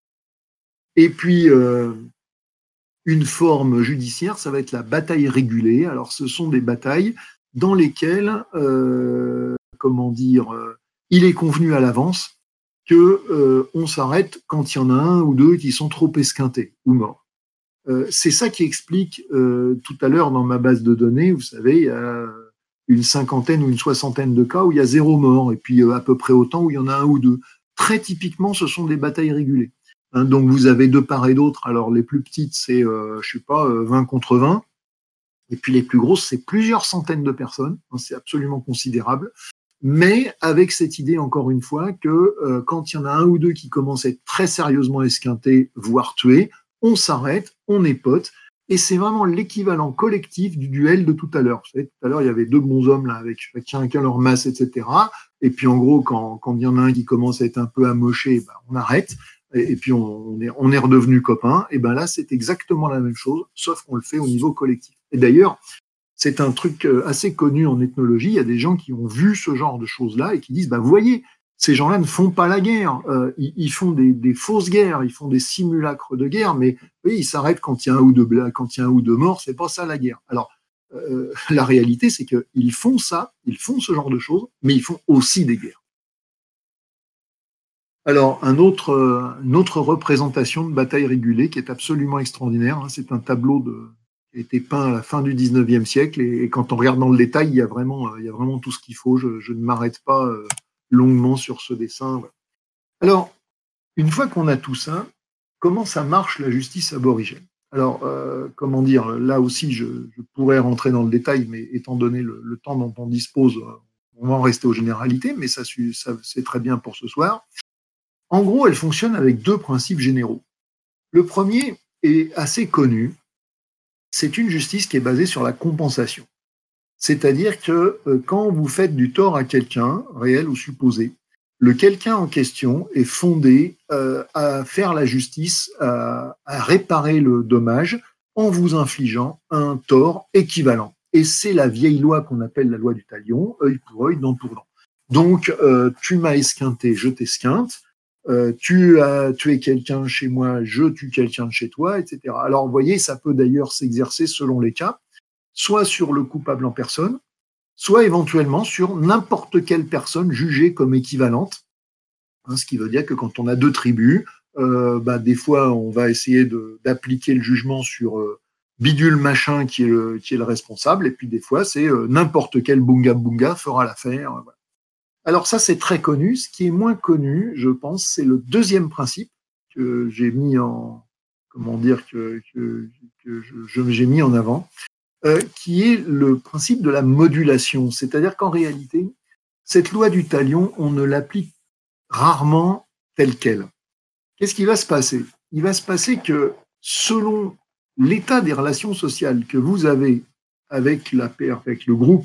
Et puis, euh, une forme judiciaire, ça va être la bataille régulée. Alors, ce sont des batailles dans lesquelles, euh, comment dire, euh, il est convenu à l'avance que euh, on s'arrête quand il y en a un ou deux qui sont trop esquintés ou morts. Euh, c'est ça qui explique euh, tout à l'heure dans ma base de données, vous savez, il y a une cinquantaine ou une soixantaine de cas où il y a zéro mort, et puis euh, à peu près autant où il y en a un ou deux. Très typiquement, ce sont des batailles régulées. Hein, donc vous avez de part et d'autre. Alors les plus petites, c'est, euh, je sais pas, euh, vingt contre vingt. Et puis les plus grosses, c'est plusieurs centaines de personnes. Hein, c'est absolument considérable. Mais avec cette idée, encore une fois, que euh, quand il y en a un ou deux qui commencent à être très sérieusement esquintés, voire tués, on s'arrête, on est potes. Et c'est vraiment l'équivalent collectif du duel de tout à l'heure. Vous savez, tout à l'heure, il y avait deux bons hommes là, avec chacun leur masse, et cetera. Et puis en gros, quand, quand il y en a un qui commence à être un peu amoché, ben, on arrête. Et, et puis on, on est, on est redevenu copains. Et ben là, c'est exactement la même chose, sauf qu'on le fait au niveau collectif. Et d'ailleurs, c'est un truc assez connu en ethnologie. Il y a des gens qui ont vu ce genre de choses-là et qui disent, bah, vous voyez, ces gens-là ne font pas la guerre. Euh, ils, ils font des, des fausses guerres, ils font des simulacres de guerre, mais oui, ils s'arrêtent quand il y a un ou deux, quand il y a un ou deux morts. C'est pas ça la guerre. Alors, euh, la réalité, c'est qu'ils font ça, ils font ce genre de choses, mais ils font aussi des guerres. Alors, un autre, une autre représentation de bataille régulée qui est absolument extraordinaire, hein, c'est un tableau de, qui a été peint à la fin du dix-neuvième siècle, et, et quand on regarde dans le détail, il y a vraiment, il y a vraiment tout ce qu'il faut. Je, je ne m'arrête pas euh, longuement sur ce dessin. Voilà. Alors, une fois qu'on a tout ça, comment ça marche la justice aborigène? Alors, euh, comment dire, là aussi, je, je pourrais rentrer dans le détail, mais étant donné le, le temps dont on dispose, on va en rester aux généralités, mais ça, ça c'est très bien pour ce soir. En gros, elle fonctionne avec deux principes généraux. Le premier est assez connu, c'est une justice qui est basée sur la compensation. C'est-à-dire que euh, quand vous faites du tort à quelqu'un, réel ou supposé, le quelqu'un en question est fondé euh, à faire la justice, à, à réparer le dommage en vous infligeant un tort équivalent. Et c'est la vieille loi qu'on appelle la loi du talion, œil pour œil, dent pour dent. Donc, euh, tu m'as esquinté, je t'esquinte. Euh, tu as tué quelqu'un chez moi, je tue quelqu'un de chez toi, et cetera. Alors, vous voyez, ça peut d'ailleurs s'exercer selon les cas, soit sur le coupable en personne, soit éventuellement sur n'importe quelle personne jugée comme équivalente. Hein, ce qui veut dire que quand on a deux tribus, euh, bah, des fois, on va essayer de, d'appliquer le jugement sur euh, bidule machin qui est, le, qui est le responsable, et puis des fois, c'est euh, n'importe quel bunga bunga fera l'affaire. Voilà. Alors ça, c'est très connu. Ce qui est moins connu, je pense, c'est le deuxième principe que j'ai mis en, comment dire, que, que, que je, je, j'ai mis en avant, euh, qui est le principe de la modulation. C'est-à-dire qu'en réalité, cette loi du talion, on ne l'applique rarement telle qu'elle. Qu'est-ce qui va se passer? Il va se passer que selon l'état des relations sociales que vous avez avec, la, avec le groupe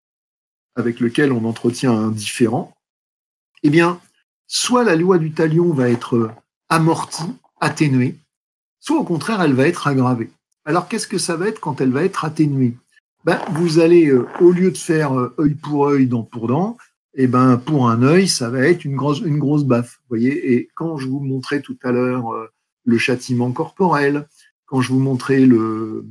avec lequel on entretient un différend, eh bien, soit la loi du talion va être amortie, atténuée, soit au contraire, elle va être aggravée. Alors, qu'est-ce que ça va être quand elle va être atténuée? Ben, vous allez, euh, au lieu de faire euh, œil pour œil, dent pour dent, eh ben, pour un œil, ça va être une grosse, une grosse baffe. Vous voyez, et quand je vous montrais tout à l'heure euh, le châtiment corporel, quand je vous montrais le,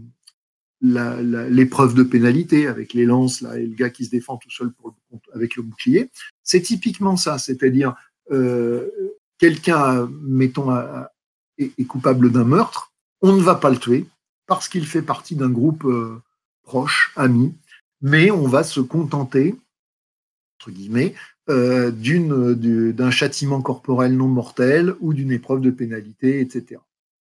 la, la, l'épreuve de pénalité avec les lances là, et le gars qui se défend tout seul pour, avec le bouclier, c'est typiquement ça. C'est-à-dire, euh, quelqu'un, mettons, a, est, est coupable d'un meurtre, on ne va pas le tuer parce qu'il fait partie d'un groupe euh, proche, ami, mais on va se contenter, entre guillemets, euh, d'une, du, d'un châtiment corporel non mortel ou d'une épreuve de pénalité, et cetera.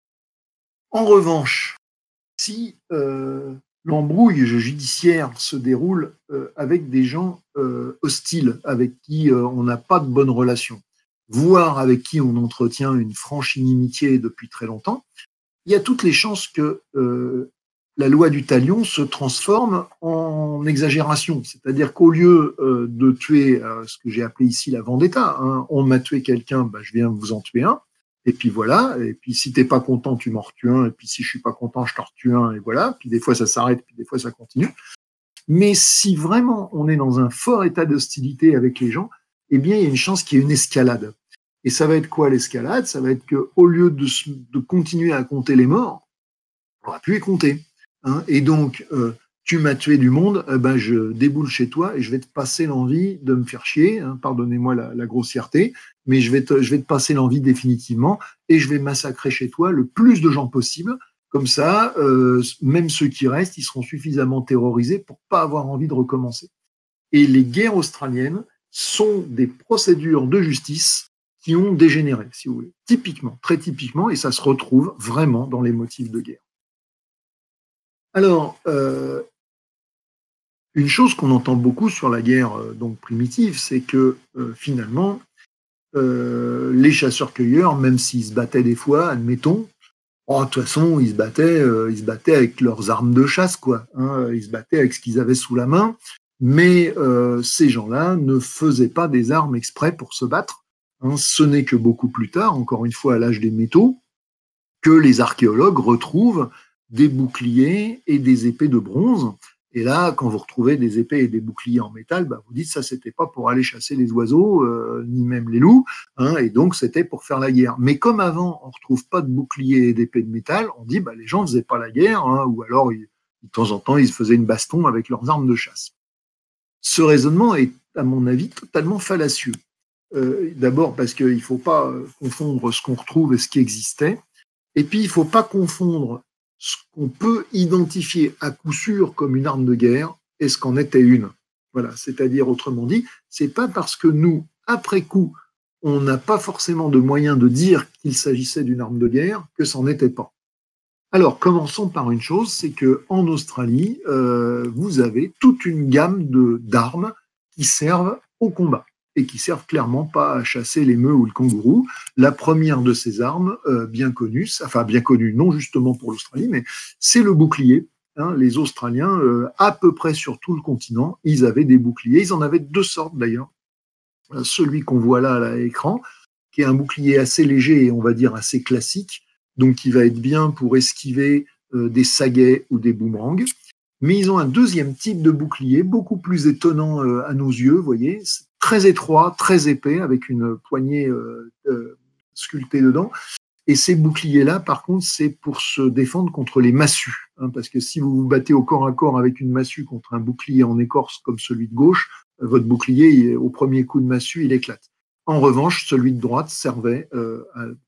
En revanche, si euh, l'embrouille judiciaire se déroule euh, avec des gens euh, hostiles, avec qui euh, on n'a pas de bonne relation, voire avec qui on entretient une franche inimitié depuis très longtemps, il y a toutes les chances que euh, la loi du talion se transforme en exagération. C'est-à-dire qu'au lieu euh, de tuer euh, ce que j'ai appelé ici la vendetta, hein, on m'a tué quelqu'un, bah, je viens vous en tuer un, et puis voilà, et puis si t'es pas content, tu m'en retues un, et puis si je suis pas content, je t'en retue un, et voilà, puis des fois ça s'arrête, puis des fois ça continue. Mais si vraiment on est dans un fort état d'hostilité avec les gens, eh bien il y a une chance qu'il y ait une escalade. Et ça va être quoi l'escalade? Ça va être qu'au lieu de, de continuer à compter les morts, on va plus les compter. Hein. Et donc, euh, tu m'as tué du monde, eh ben je déboule chez toi et je vais te passer l'envie de me faire chier, hein, pardonnez-moi la, la grossièreté, mais je vais, te, je vais te passer l'envie définitivement et je vais massacrer chez toi le plus de gens possible. Comme ça, euh, même ceux qui restent, ils seront suffisamment terrorisés pour pas avoir envie de recommencer. Et les guerres australiennes sont des procédures de justice qui ont dégénéré, si vous voulez, typiquement, très typiquement, et ça se retrouve vraiment dans les motifs de guerre. Alors, euh, une chose qu'on entend beaucoup sur la guerre euh, donc primitive, c'est que euh, finalement, euh, les chasseurs-cueilleurs, même s'ils se battaient des fois, admettons, oh, de toute façon, ils se battaient, euh, ils se battaient avec leurs armes de chasse, quoi. Hein, ils se battaient avec ce qu'ils avaient sous la main, mais euh, ces gens-là ne faisaient pas des armes exprès pour se battre. Hein, ce n'est que beaucoup plus tard, encore une fois à l'âge des métaux, que les archéologues retrouvent des boucliers et des épées de bronze. Et là, quand vous retrouvez des épées et des boucliers en métal, bah, vous dites ça, c'était pas pour aller chasser les oiseaux, euh, ni même les loups, hein, et donc c'était pour faire la guerre. Mais comme avant, on retrouve pas de boucliers et d'épées de métal, on dit bah les gens faisaient pas la guerre, hein, ou alors ils, de temps en temps ils se faisaient une baston avec leurs armes de chasse. Ce raisonnement est, à mon avis, totalement fallacieux. Euh, d'abord parce qu'il ne faut pas confondre ce qu'on retrouve et ce qui existait. Et puis, il ne faut pas confondre ce qu'on peut identifier à coup sûr comme une arme de guerre et ce qu'en était une. Voilà, c'est-à-dire, autrement dit, c'est pas parce que nous, après coup, on n'a pas forcément de moyens de dire qu'il s'agissait d'une arme de guerre que c'en était pas. Alors, commençons par une chose, c'est que en Australie, euh, vous avez toute une gamme de d'armes qui servent au combat et qui servent clairement pas à chasser les meutes ou le kangourou. La première de ces armes, euh, bien connue, enfin bien connue, non justement pour l'Australie, mais c'est le bouclier. Hein, les Australiens, euh, à peu près sur tout le continent, ils avaient des boucliers. Ils en avaient deux sortes d'ailleurs. Euh, celui qu'on voit là à l'écran, qui est un bouclier assez léger et on va dire assez classique, donc qui va être bien pour esquiver euh, des saguets ou des boomerangs. Mais ils ont un deuxième type de bouclier, beaucoup plus étonnant euh, à nos yeux, vous voyez, très étroit, très épais, avec une poignée euh, euh, sculptée dedans. Et ces boucliers-là, par contre, c'est pour se défendre contre les massues. Hein, parce que si vous vous battez au corps à corps avec une massue contre un bouclier en écorce comme celui de gauche, euh, votre bouclier, il, au premier coup de massue, il éclate. En revanche, celui de droite servait euh,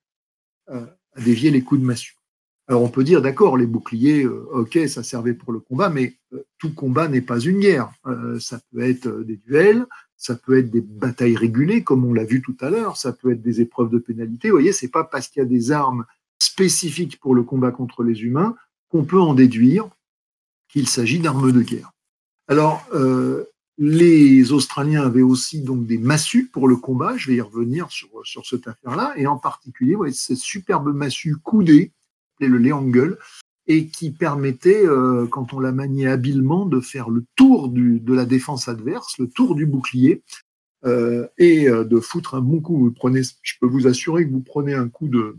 à, à, à dévier les coups de massue. Alors on peut dire, d'accord, les boucliers, euh, ok, ça servait pour le combat, mais euh, tout combat n'est pas une guerre. Euh, ça peut être euh, des duels, ça peut être des batailles régulées, comme on l'a vu tout à l'heure, ça peut être des épreuves de pénalité. Vous voyez, c'est pas parce qu'il y a des armes spécifiques pour le combat contre les humains qu'on peut en déduire qu'il s'agit d'armes de guerre. Alors, euh, les Australiens avaient aussi donc des massues pour le combat, je vais y revenir sur, sur cette affaire-là, et en particulier, vous voyez, cette superbe massue coudée, le Leangle, et qui permettait, euh, quand on la maniait habilement, de faire le tour du, de la défense adverse, le tour du bouclier, euh, et euh, de foutre un bon coup. Vous prenez, je peux vous assurer que vous prenez un coup de,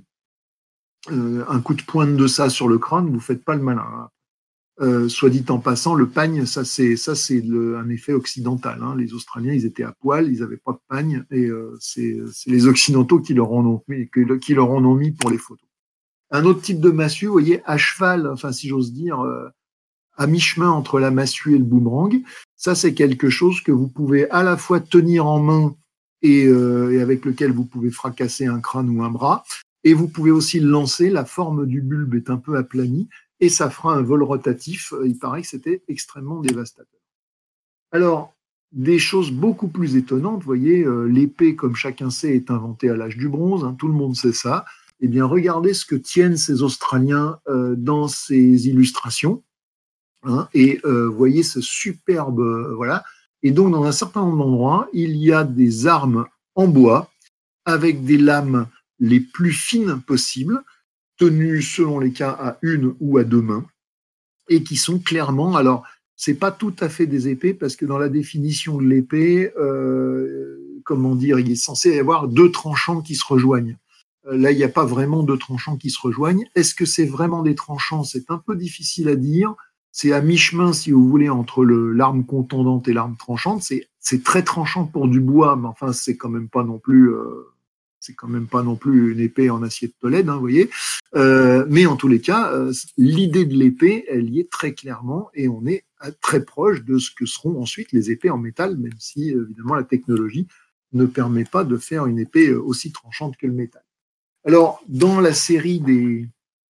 euh, un coup de pointe de ça sur le crâne, vous ne faites pas le malin. Hein. Euh, soit dit en passant, le pagne, ça c'est ça c'est le, un effet occidental. Hein. Les Australiens, ils étaient à poil, ils n'avaient pas de pagne, et euh, c'est, c'est les Occidentaux qui leur en ont mis, qui leur en ont mis pour les photos. Un autre type de massue, vous voyez, à cheval, enfin si j'ose dire, euh, à mi-chemin entre la massue et le boomerang. Ça, c'est quelque chose que vous pouvez à la fois tenir en main et, euh, et avec lequel vous pouvez fracasser un crâne ou un bras. Et vous pouvez aussi le lancer. La forme du bulbe est un peu aplanie et ça fera un vol rotatif. Il paraît que c'était extrêmement dévastateur. Alors, des choses beaucoup plus étonnantes, vous voyez, euh, l'épée, comme chacun sait, est inventée à l'âge du bronze, hein, tout le monde sait ça. Eh bien, regardez ce que tiennent ces Australiens euh, dans ces illustrations. Hein, et euh, voyez ce superbe, euh, voilà. Et donc, dans un certain nombre d'endroits, il y a des armes en bois avec des lames les plus fines possibles, tenues selon les cas à une ou à deux mains, et qui sont clairement, alors, c'est pas tout à fait des épées, parce que dans la définition de l'épée, euh, comment dire, il est censé y avoir deux tranchants qui se rejoignent. Là, il n'y a pas vraiment de tranchants qui se rejoignent. Est-ce que c'est vraiment des tranchants? C'est un peu difficile à dire. C'est à mi-chemin, si vous voulez, entre le, l'arme contondante et l'arme tranchante. C'est, c'est très tranchant pour du bois, mais enfin, c'est quand même pas non plus, euh, c'est quand même pas non plus une épée en acier de Tolède, hein, vous voyez. Euh, mais en tous les cas, euh, l'idée de l'épée, elle y est très clairement, et on est très proche de ce que seront ensuite les épées en métal, même si évidemment la technologie ne permet pas de faire une épée aussi tranchante que le métal. Alors, dans la série des,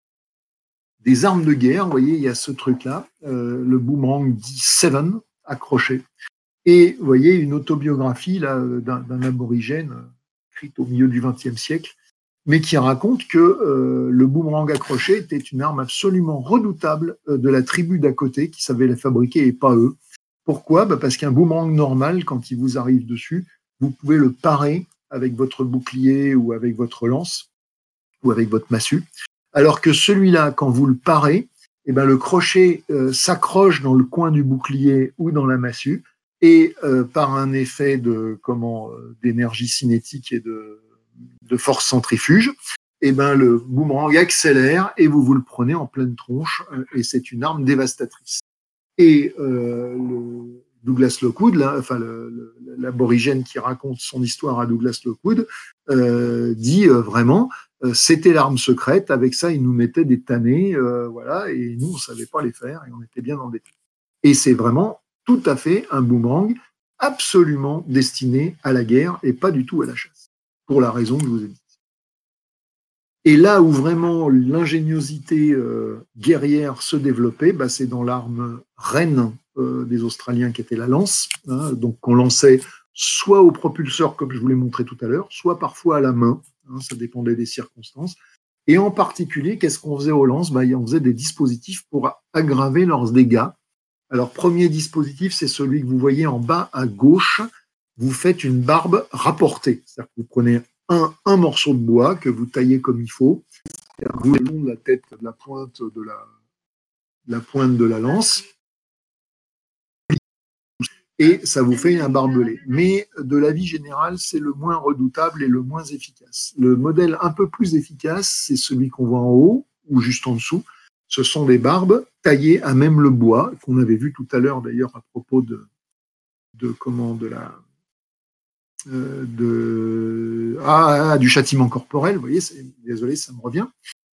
des armes de guerre, vous voyez, il y a ce truc-là, euh, le boomerang D sept accroché. Et vous voyez, une autobiographie là, d'un, d'un aborigène, écrite au milieu du vingtième siècle, mais qui raconte que euh, le boomerang accroché était une arme absolument redoutable euh, de la tribu d'à côté qui savait la fabriquer et pas eux. Pourquoi? Bah parce qu'un boomerang normal, quand il vous arrive dessus, vous pouvez le parer avec votre bouclier ou avec votre lance ou avec votre massue, alors que celui-là, quand vous le parez, eh ben, le crochet euh, s'accroche dans le coin du bouclier ou dans la massue, et euh, par un effet de comment euh, d'énergie cinétique et de, de force centrifuge, eh ben, le boomerang accélère et vous vous le prenez en pleine tronche, euh, et c'est une arme dévastatrice. Et euh, le Douglas Lockwood, là, enfin le, le, l'aborigène qui raconte son histoire à Douglas Lockwood, euh, dit euh, vraiment, euh, c'était l'arme secrète. Avec ça, ils nous mettaient des tannés, euh, voilà, et nous on savait pas les faire et on était bien embêtés. Et c'est vraiment tout à fait un boomerang absolument destiné à la guerre et pas du tout à la chasse, pour la raison que je vous ai dit. Et là où vraiment l'ingéniosité euh, guerrière se développait, bah, c'est dans l'arme reine euh, des Australiens qui était la lance, hein, donc qu'on lançait soit au propulseur, comme je vous l'ai montré tout à l'heure, soit parfois à la main, hein, ça dépendait des circonstances. Et en particulier, qu'est-ce qu'on faisait aux lances? Bah, on faisait des dispositifs pour aggraver leurs dégâts. Alors, premier dispositif, c'est celui que vous voyez en bas à gauche. Vous faites une barbe rapportée, c'est-à-dire que vous prenez Un, un morceau de bois que vous taillez comme il faut, vous le long de la tête, de la pointe de la, de la pointe de la lance, et ça vous fait un barbelé. Mais de la vie générale, c'est le moins redoutable et le moins efficace. Le modèle un peu plus efficace, c'est celui qu'on voit en haut ou juste en dessous. Ce sont des barbes taillées à même le bois, qu'on avait vu tout à l'heure d'ailleurs à propos de, de comment de la euh, de ah, ah, du châtiment corporel. Vous voyez, c'est, désolé, ça me revient.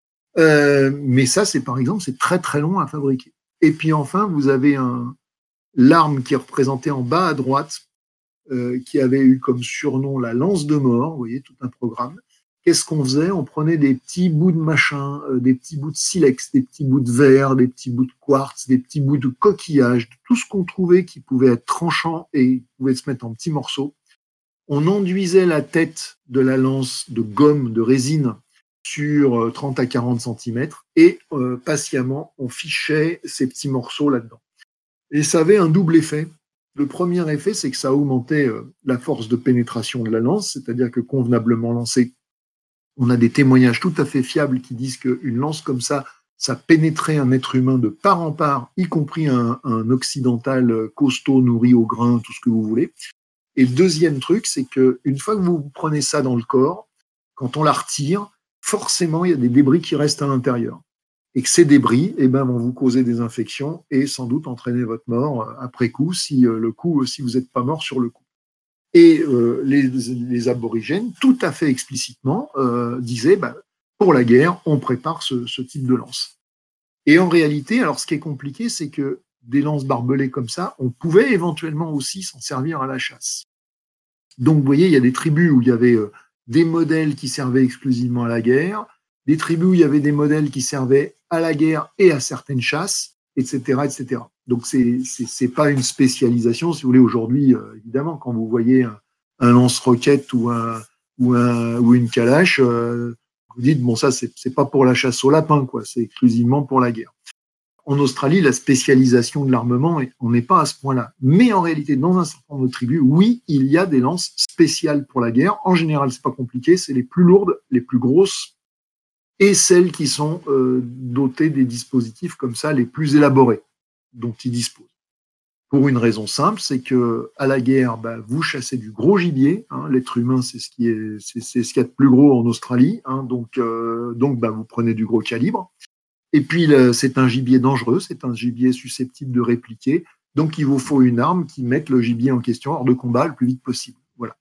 Euh, mais ça, c'est par exemple, c'est très très long à fabriquer. Et puis enfin, vous avez un l'arme qui est représentée en bas à droite, euh, qui avait eu comme surnom la lance de mort. Vous voyez, tout un programme. Qu'est-ce qu'on faisait? On prenait des petits bouts de machin, euh, des petits bouts de silex, des petits bouts de verre, des petits bouts de quartz, des petits bouts de coquillage, tout ce qu'on trouvait qui pouvait être tranchant et pouvait se mettre en petits morceaux. On enduisait la tête de la lance de gomme, de résine, sur trente à quarante centimètres et euh, patiemment, on fichait ces petits morceaux là-dedans. Et ça avait un double effet. Le premier effet, c'est que ça augmentait euh, la force de pénétration de la lance, c'est-à-dire que convenablement lancée, on a des témoignages tout à fait fiables qui disent qu'une lance comme ça, ça pénétrait un être humain de part en part, y compris un, un occidental costaud, nourri au grain, tout ce que vous voulez. Et le deuxième truc, c'est qu'une fois que vous prenez ça dans le corps, quand on la retire, forcément, il y a des débris qui restent à l'intérieur. Et que ces débris eh ben, vont vous causer des infections et sans doute entraîner votre mort après coup, si, le coup, si vous n'êtes pas mort sur le coup. Et euh, les, les aborigènes, tout à fait explicitement, euh, disaient bah, pour la guerre, on prépare ce, ce type de lance. Et en réalité, alors ce qui est compliqué, c'est que des lances barbelées comme ça, on pouvait éventuellement aussi s'en servir à la chasse. Donc, vous voyez, il y a des tribus où il y avait euh, des modèles qui servaient exclusivement à la guerre, des tribus où il y avait des modèles qui servaient à la guerre et à certaines chasses, et cetera, et cetera. Donc, c'est c'est c'est pas une spécialisation, si vous voulez. Aujourd'hui, euh, évidemment, quand vous voyez un, un lance-roquette ou un ou un ou une calache, euh, vous dites bon, ça c'est c'est pas pour la chasse au lapin, quoi. C'est exclusivement pour la guerre. En Australie, la spécialisation de l'armement, on n'est pas à ce point-là. Mais en réalité, dans un certain nombre de tribus, oui, il y a des lances spéciales pour la guerre. En général, c'est pas compliqué, c'est les plus lourdes, les plus grosses, et celles qui sont euh, dotées des dispositifs comme ça, les plus élaborés dont ils disposent. Pour une raison simple, c'est que à la guerre, bah, vous chassez du gros gibier. Hein, l'être humain, c'est ce qui est, c'est, c'est ce qu'il y a de plus gros en Australie. Hein, donc, euh, donc, bah, vous prenez du gros calibre. Et puis, c'est un gibier dangereux, c'est un gibier susceptible de répliquer. Donc, il vous faut une arme qui mette le gibier en question hors de combat le plus vite possible. Voilà.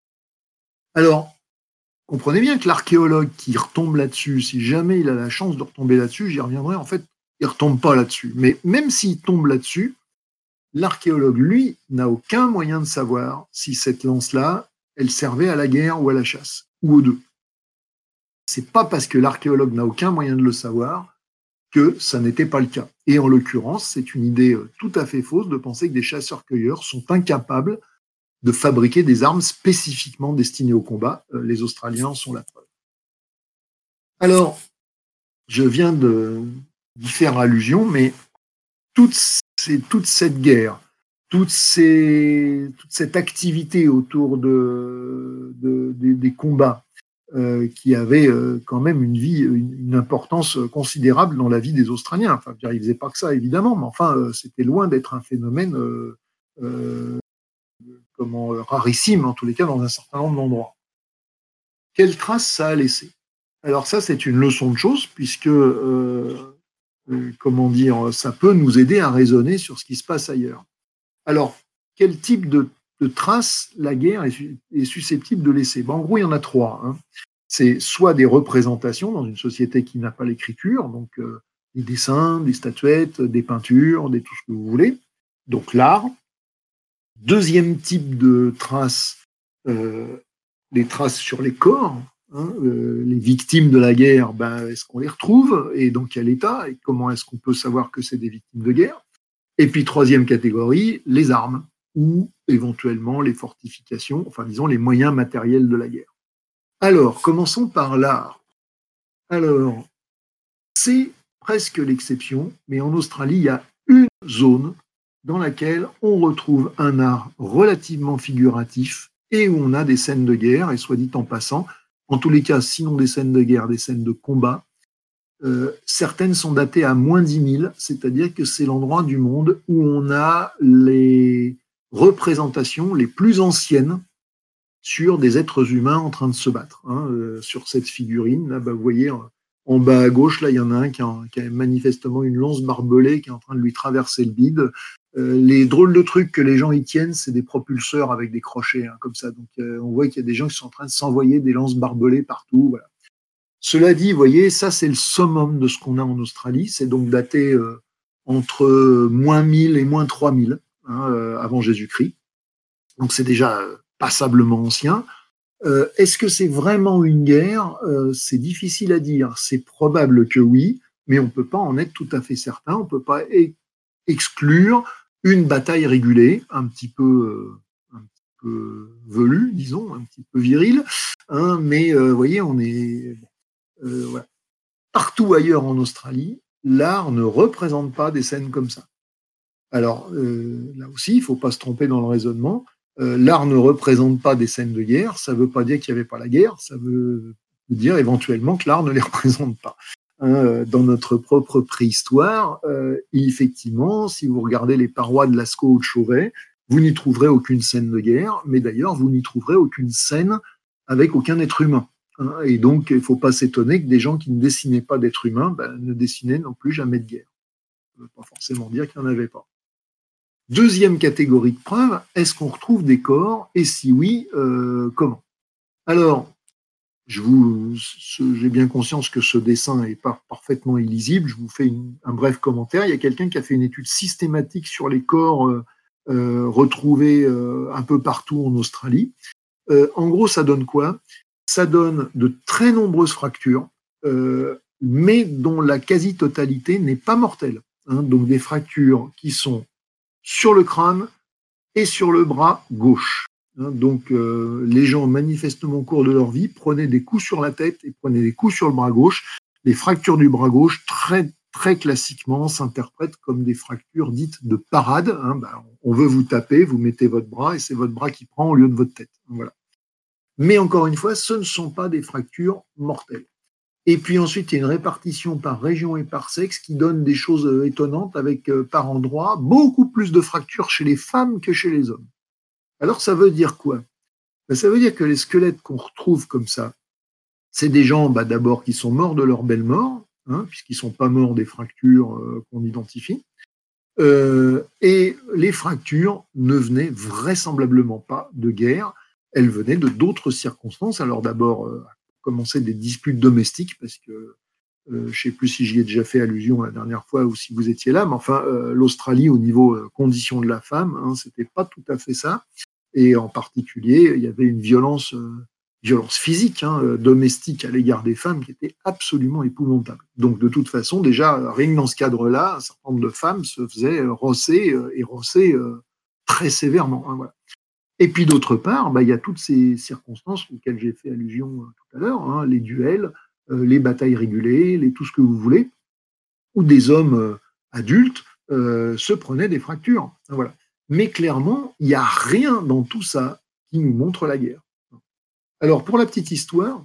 Alors, comprenez bien que l'archéologue qui retombe là-dessus, si jamais il a la chance de retomber là-dessus, j'y reviendrai, en fait, il ne retombe pas là-dessus. Mais même s'il tombe là-dessus, l'archéologue, lui, n'a aucun moyen de savoir si cette lance-là, elle servait à la guerre ou à la chasse, ou aux deux. C'est pas parce que l'archéologue n'a aucun moyen de le savoir que ça n'était pas le cas. Et en l'occurrence, c'est une idée tout à fait fausse de penser que des chasseurs-cueilleurs sont incapables de fabriquer des armes spécifiquement destinées au combat. Les Australiens en sont la preuve. Alors, je viens de, d'y faire allusion, mais toute, ces, toute cette guerre, toute, ces, toute cette activité autour de, de, de, des combats, Euh, qui avait euh, quand même une vie, une, une importance considérable dans la vie des Australiens. Enfin, je veux dire, ils faisaient pas que ça, évidemment, mais enfin, euh, c'était loin d'être un phénomène euh, euh, comment, euh, rarissime, en tous les cas, dans un certain nombre d'endroits. Quelle trace ça a laissé? Alors ça, c'est une leçon de choses, puisque, euh, euh, comment dire, ça peut nous aider à raisonner sur ce qui se passe ailleurs. Alors, quel type de, de traces la guerre est, est susceptible de laisser? Ben, en gros, il y en a trois. Hein. C'est soit des représentations dans une société qui n'a pas l'écriture, donc euh, des dessins, des statuettes, des peintures, des tout ce que vous voulez, donc l'art. Deuxième type de traces, euh, les traces sur les corps. Hein, euh, les victimes de la guerre, ben, est-ce qu'on les retrouve et dans quel état et comment est-ce qu'on peut savoir que c'est des victimes de guerre? Et puis troisième catégorie, les armes ou éventuellement les fortifications, enfin disons les moyens matériels de la guerre. Alors, commençons par l'art. Alors, c'est presque l'exception, mais en Australie, il y a une zone dans laquelle on retrouve un art relativement figuratif et où on a des scènes de guerre, et soit dit en passant, en tous les cas, sinon des scènes de guerre, des scènes de combat. Euh, certaines sont datées à moins dix mille, c'est-à-dire que c'est l'endroit du monde où on a les représentations les plus anciennes sur des êtres humains en train de se battre. Hein. Euh, sur cette figurine, là, bah, vous voyez, En bas à gauche, là, il y en a un qui a, qui a manifestement une lance barbelée qui est en train de lui traverser le bide. Euh, les drôles de trucs que les gens y tiennent, c'est des propulseurs avec des crochets, hein, comme ça. Donc, euh, on voit qu'il y a des gens qui sont en train de s'envoyer des lances barbelées partout. Voilà. Cela dit, vous voyez, ça, c'est le summum de ce qu'on a en Australie. C'est donc daté euh, entre moins mille et moins trois mille hein, euh, avant Jésus-Christ. Donc, c'est déjà euh, passablement ancien. Euh, Est-ce que c'est vraiment une guerre? euh, C'est difficile à dire. C'est probable que oui, mais on ne peut pas en être tout à fait certain. On ne peut pas e- exclure une bataille régulée, un petit peu, euh, un petit peu velue, disons, un petit peu virile. Hein, mais euh, vous voyez, on est euh, voilà. Partout ailleurs en Australie, l'art ne représente pas des scènes comme ça. Alors euh, là aussi, il ne faut pas se tromper dans le raisonnement. Euh, l'art ne représente pas des scènes de guerre. Ça ne veut pas dire qu'il n'y avait pas la guerre. Ça veut dire éventuellement que l'art ne les représente pas. Hein, dans notre propre préhistoire, euh, effectivement, si vous regardez les parois de Lascaux ou de Chauvet, vous n'y trouverez aucune scène de guerre, mais d'ailleurs, vous n'y trouverez aucune scène avec aucun être humain. Hein, et donc, il ne faut pas s'étonner que des gens qui ne dessinaient pas d'être humains ben, ne dessinaient non plus jamais de guerre. Ça ne veut pas forcément dire qu'il n'y en avait pas. Deuxième catégorie de preuves, est-ce qu'on retrouve des corps? Et si oui, euh, comment? Alors, je vous, j'ai bien conscience que ce dessin n'est pas parfaitement illisible. Je vous fais une, un bref commentaire. Il y a quelqu'un qui a fait une étude systématique sur les corps euh, euh, retrouvés euh, un peu partout en Australie. Euh, en gros, ça donne quoi? Ça donne de très nombreuses fractures, euh, mais dont la quasi-totalité n'est pas mortelle. Hein, donc des fractures qui sont sur le crâne et sur le bras gauche. Hein, donc euh, les gens manifestement au cours de leur vie prenaient des coups sur la tête et prenaient des coups sur le bras gauche. Les fractures du bras gauche, très très classiquement, s'interprètent comme des fractures dites de parade. Hein, ben, on veut vous taper, vous mettez votre bras et c'est votre bras qui prend au lieu de votre tête. Voilà. Mais encore une fois, ce ne sont pas des fractures mortelles. Et puis ensuite, il y a une répartition par région et par sexe qui donne des choses étonnantes avec, euh, par endroit, beaucoup plus de fractures chez les femmes que chez les hommes. Alors, ça veut dire quoi? Ben, ça veut dire que les squelettes qu'on retrouve comme ça, c'est des gens bah, d'abord qui sont morts de leur belle mort, hein, puisqu'ils ne sont pas morts des fractures euh, qu'on identifie. Euh, et les fractures ne venaient vraisemblablement pas de guerre, elles venaient de d'autres circonstances. Alors d'abord, euh, commencer des disputes domestiques, parce que euh, je ne sais plus si j'y ai déjà fait allusion la dernière fois ou si vous étiez là, mais enfin, euh, l'Australie, au niveau euh, conditions de la femme, hein, c'était pas tout à fait ça. Et en particulier, il y avait une violence, euh, violence physique, hein, euh, domestique à l'égard des femmes qui était absolument épouvantable. Donc, de toute façon, déjà, rien que dans ce cadre-là, un certain nombre de femmes se faisaient euh, rosser euh, et rosser euh, très sévèrement. Hein, voilà. Et puis, d'autre part, bah, il y a toutes ces circonstances auxquelles j'ai fait allusion euh, tout à l'heure, hein, les duels, euh, les batailles régulées, les, tout ce que vous voulez, où des hommes euh, adultes euh, se prenaient des fractures. Voilà. Mais clairement, il n'y a rien dans tout ça qui nous montre la guerre. Alors, pour la petite histoire,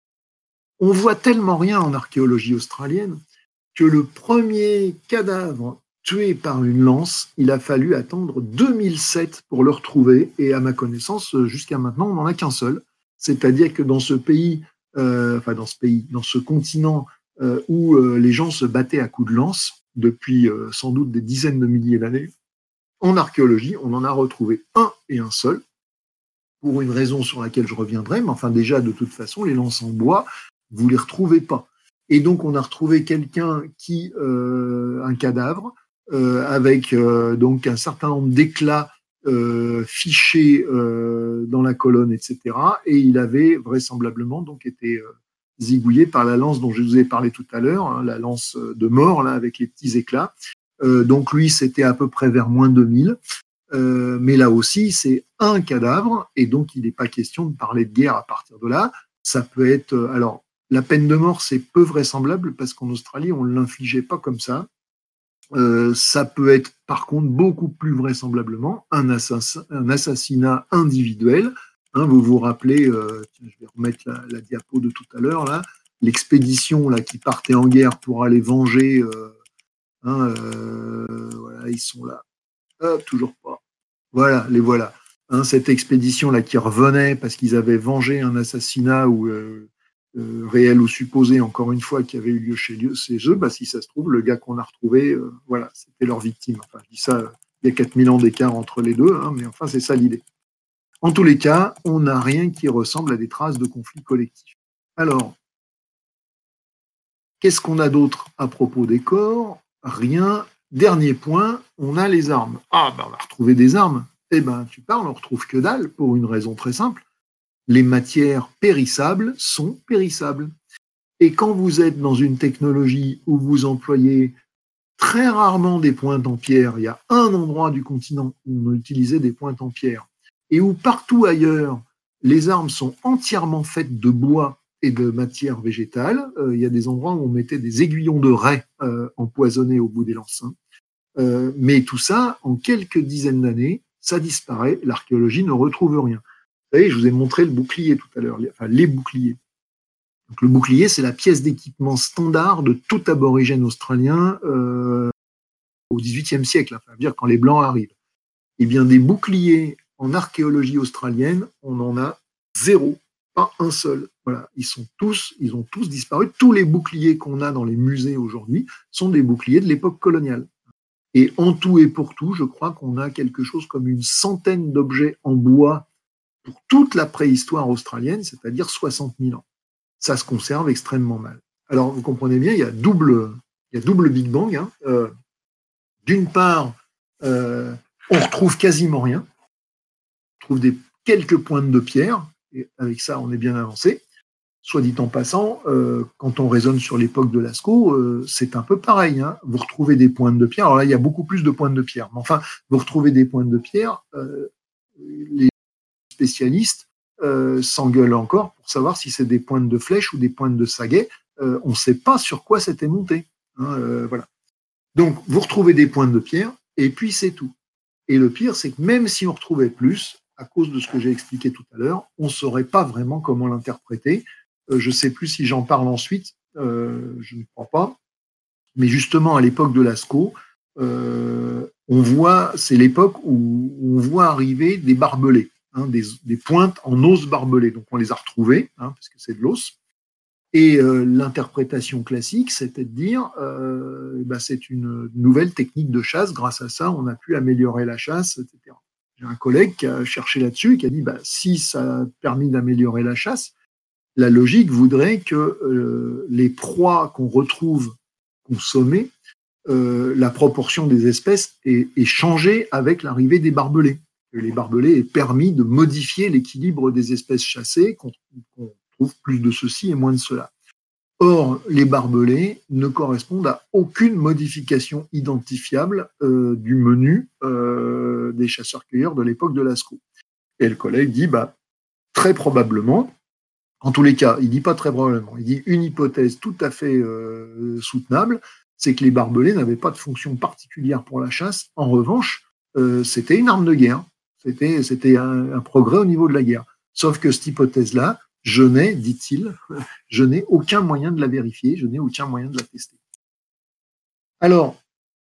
on voit tellement rien en archéologie australienne que le premier cadavre tué par une lance, il a fallu attendre deux mille sept pour le retrouver. Et à ma connaissance, jusqu'à maintenant, on n'en a qu'un seul. C'est-à-dire que dans ce pays, euh, enfin dans ce pays, dans ce continent euh, où euh, les gens se battaient à coups de lance depuis euh, sans doute des dizaines de milliers d'années, en archéologie, on en a retrouvé un et un seul, pour une raison sur laquelle je reviendrai, mais enfin déjà, de toute façon, les lances en bois, vous ne les retrouvez pas. Et donc, on a retrouvé quelqu'un qui, euh, un cadavre, euh, avec euh, donc un certain nombre d'éclats euh, fichés euh, dans la colonne, et cetera. Et il avait vraisemblablement donc été euh, zigouillé par la lance dont je vous ai parlé tout à l'heure, hein, la lance de mort, là, avec les petits éclats. Euh, donc lui, c'était à peu près vers moins deux mille. Euh, mais là aussi, c'est un cadavre, et donc il n'est pas question de parler de guerre à partir de là. Ça peut être. Euh, alors, la peine de mort, c'est peu vraisemblable, parce qu'en Australie, on ne l'infligeait pas comme ça. Euh, ça peut être, par contre, beaucoup plus vraisemblablement un, assassin, un assassinat individuel. Hein, vous vous rappelez, euh, tiens, je vais remettre la, la diapo de tout à l'heure, là, l'expédition là, qui partait en guerre pour aller venger. Euh, hein, euh, voilà, ils sont là. Hop, toujours pas. Voilà, les voilà. Hein, cette expédition-là qui revenait parce qu'ils avaient vengé un assassinat où euh, euh, réel ou supposé, encore une fois, qui avait eu lieu chez, chez eux, bah, si ça se trouve, le gars qu'on a retrouvé, euh, voilà, c'était leur victime. Enfin, je dis ça, euh, il y a quatre mille ans d'écart entre les deux, hein, mais enfin, c'est ça l'idée. En tous les cas, on n'a rien qui ressemble à des traces de conflits collectifs. Alors, qu'est-ce qu'on a d'autre à propos des corps? Rien. Dernier point, on a les armes. Ah, ben on va retrouver des armes. Eh ben, tu parles, on retrouve que dalle, pour une raison très simple. Les matières périssables sont périssables. Et quand vous êtes dans une technologie où vous employez très rarement des pointes en pierre, il y a un endroit du continent où on utilisait des pointes en pierre, et où partout ailleurs, les armes sont entièrement faites de bois et de matière végétale. Euh, il y a des endroits où on mettait des aiguillons de raie euh, empoisonnés au bout des lances. Hein. Euh, mais tout ça, en quelques dizaines d'années, ça disparaît, l'archéologie ne retrouve rien. Vous savez, je vous ai montré le bouclier tout à l'heure, les, enfin les boucliers. Donc, le bouclier, c'est la pièce d'équipement standard de tout aborigène australien euh, au dix-huitième siècle, enfin, dire quand les Blancs arrivent. Eh bien, des boucliers en archéologie australienne, on en a zéro, pas un seul. Voilà, ils sont tous, ils ont tous disparu. Tous les boucliers qu'on a dans les musées aujourd'hui sont des boucliers de l'époque coloniale. Et en tout et pour tout, je crois qu'on a quelque chose comme une centaine d'objets en bois pour toute la préhistoire australienne, c'est-à-dire soixante mille ans. Ça se conserve extrêmement mal. Alors, vous comprenez bien, il y a double, il y a double Big Bang. Hein. Euh, d'une part, euh, on retrouve quasiment rien. On trouve des, quelques pointes de pierre, et avec ça, on est bien avancé. Soit dit en passant, euh, quand on raisonne sur l'époque de Lascaux, euh, c'est un peu pareil. Hein. Vous retrouvez des pointes de pierre. Alors là, il y a beaucoup plus de pointes de pierre. Mais enfin, vous retrouvez des pointes de pierre. Euh, les spécialistes euh, s'engueulent encore pour savoir si c'est des pointes de flèche ou des pointes de saguet. Euh, on ne sait pas sur quoi c'était monté. Hein, euh, voilà. Donc, vous retrouvez des pointes de pierre, et puis c'est tout. Et le pire, c'est que même si on retrouvait plus, à cause de ce que j'ai expliqué tout à l'heure, on ne saurait pas vraiment comment l'interpréter. Euh, je ne sais plus si j'en parle ensuite, euh, je ne crois pas. Mais justement, à l'époque de Lascaux, euh, on voit, c'est l'époque où on voit arriver des barbelés, hein, des, des pointes en os barbelés. Donc on les a retrouvées, hein, parce que c'est de l'os. Et euh, l'interprétation classique, c'était de dire, euh, bah, c'est une nouvelle technique de chasse. Grâce à ça, on a pu améliorer la chasse, et cetera. J'ai un collègue qui a cherché là-dessus et qui a dit, bah, si ça a permis d'améliorer la chasse, la logique voudrait que euh, les proies qu'on retrouve consommées, euh, la proportion des espèces est, est changée avec l'arrivée des barbelés. Que les barbelés aient permis de modifier l'équilibre des espèces chassées, qu'on, qu'on trouve plus de ceci et moins de cela. Or, les barbelés ne correspondent à aucune modification identifiable euh, du menu euh, des chasseurs-cueilleurs de l'époque de Lascaux. Et le collègue dit, bah, très probablement, en tous les cas, il dit pas très probablement, il dit une hypothèse tout à fait euh, soutenable, c'est que les barbelés n'avaient pas de fonction particulière pour la chasse. En revanche, euh, c'était une arme de guerre. C'était, c'était un, un progrès au niveau de la guerre. Sauf que cette hypothèse-là, je n'ai, dit-il, je n'ai aucun moyen de la vérifier, je n'ai aucun moyen de la tester. Alors,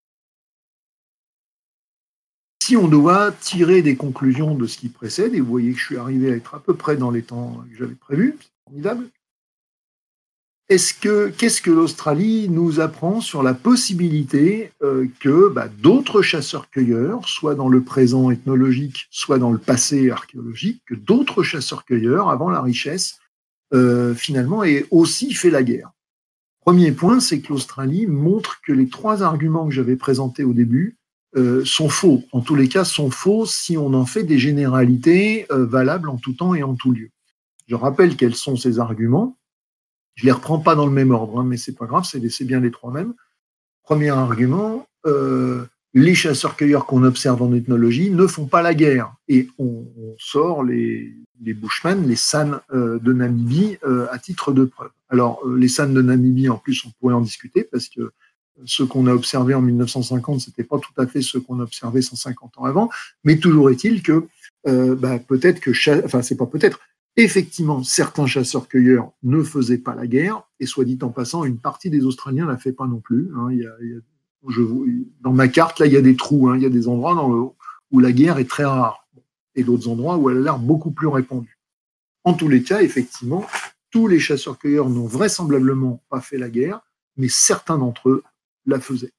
si on doit tirer des conclusions de ce qui précède, et vous voyez que je suis arrivé à être à peu près dans les temps que j'avais prévus, c'est formidable. Est-ce que, qu'est-ce que l'Australie nous apprend sur la possibilité euh, que bah, d'autres chasseurs-cueilleurs, soit dans le présent ethnologique, soit dans le passé archéologique, que d'autres chasseurs-cueilleurs, avant la richesse, euh, finalement, aient aussi fait la guerre? Premier point, c'est que l'Australie montre que les trois arguments que j'avais présentés au début euh, sont faux. En tous les cas, sont faux si on en fait des généralités euh, valables en tout temps et en tout lieu. Je rappelle quels sont ces arguments. Je ne les reprends pas dans le même ordre, hein, mais ce n'est pas grave, c'est, c'est bien les trois mêmes. Premier argument, euh, les chasseurs-cueilleurs qu'on observe en ethnologie ne font pas la guerre. Et on, on sort les, les Bushmen, les San euh, de Namibie, euh, à titre de preuve. Alors, euh, les San de Namibie, en plus, on pourrait en discuter, parce que ceux qu'on a observés en mille neuf cent cinquante, ce n'était pas tout à fait ceux qu'on a observés cent cinquante ans avant, mais toujours est-il que euh, bah, peut-être que, enfin, c'est pas peut-être, effectivement, certains chasseurs-cueilleurs ne faisaient pas la guerre, et soit dit en passant, une partie des Australiens ne la fait pas non plus. Hein. Il y a, il y a, je, dans ma carte, là, il y a des trous, hein. Il y a des endroits dans le, où la guerre est très rare, et d'autres endroits où elle a l'air beaucoup plus répandue. En tous les cas, effectivement, tous les chasseurs-cueilleurs n'ont vraisemblablement pas fait la guerre, mais certains d'entre eux la faisaient.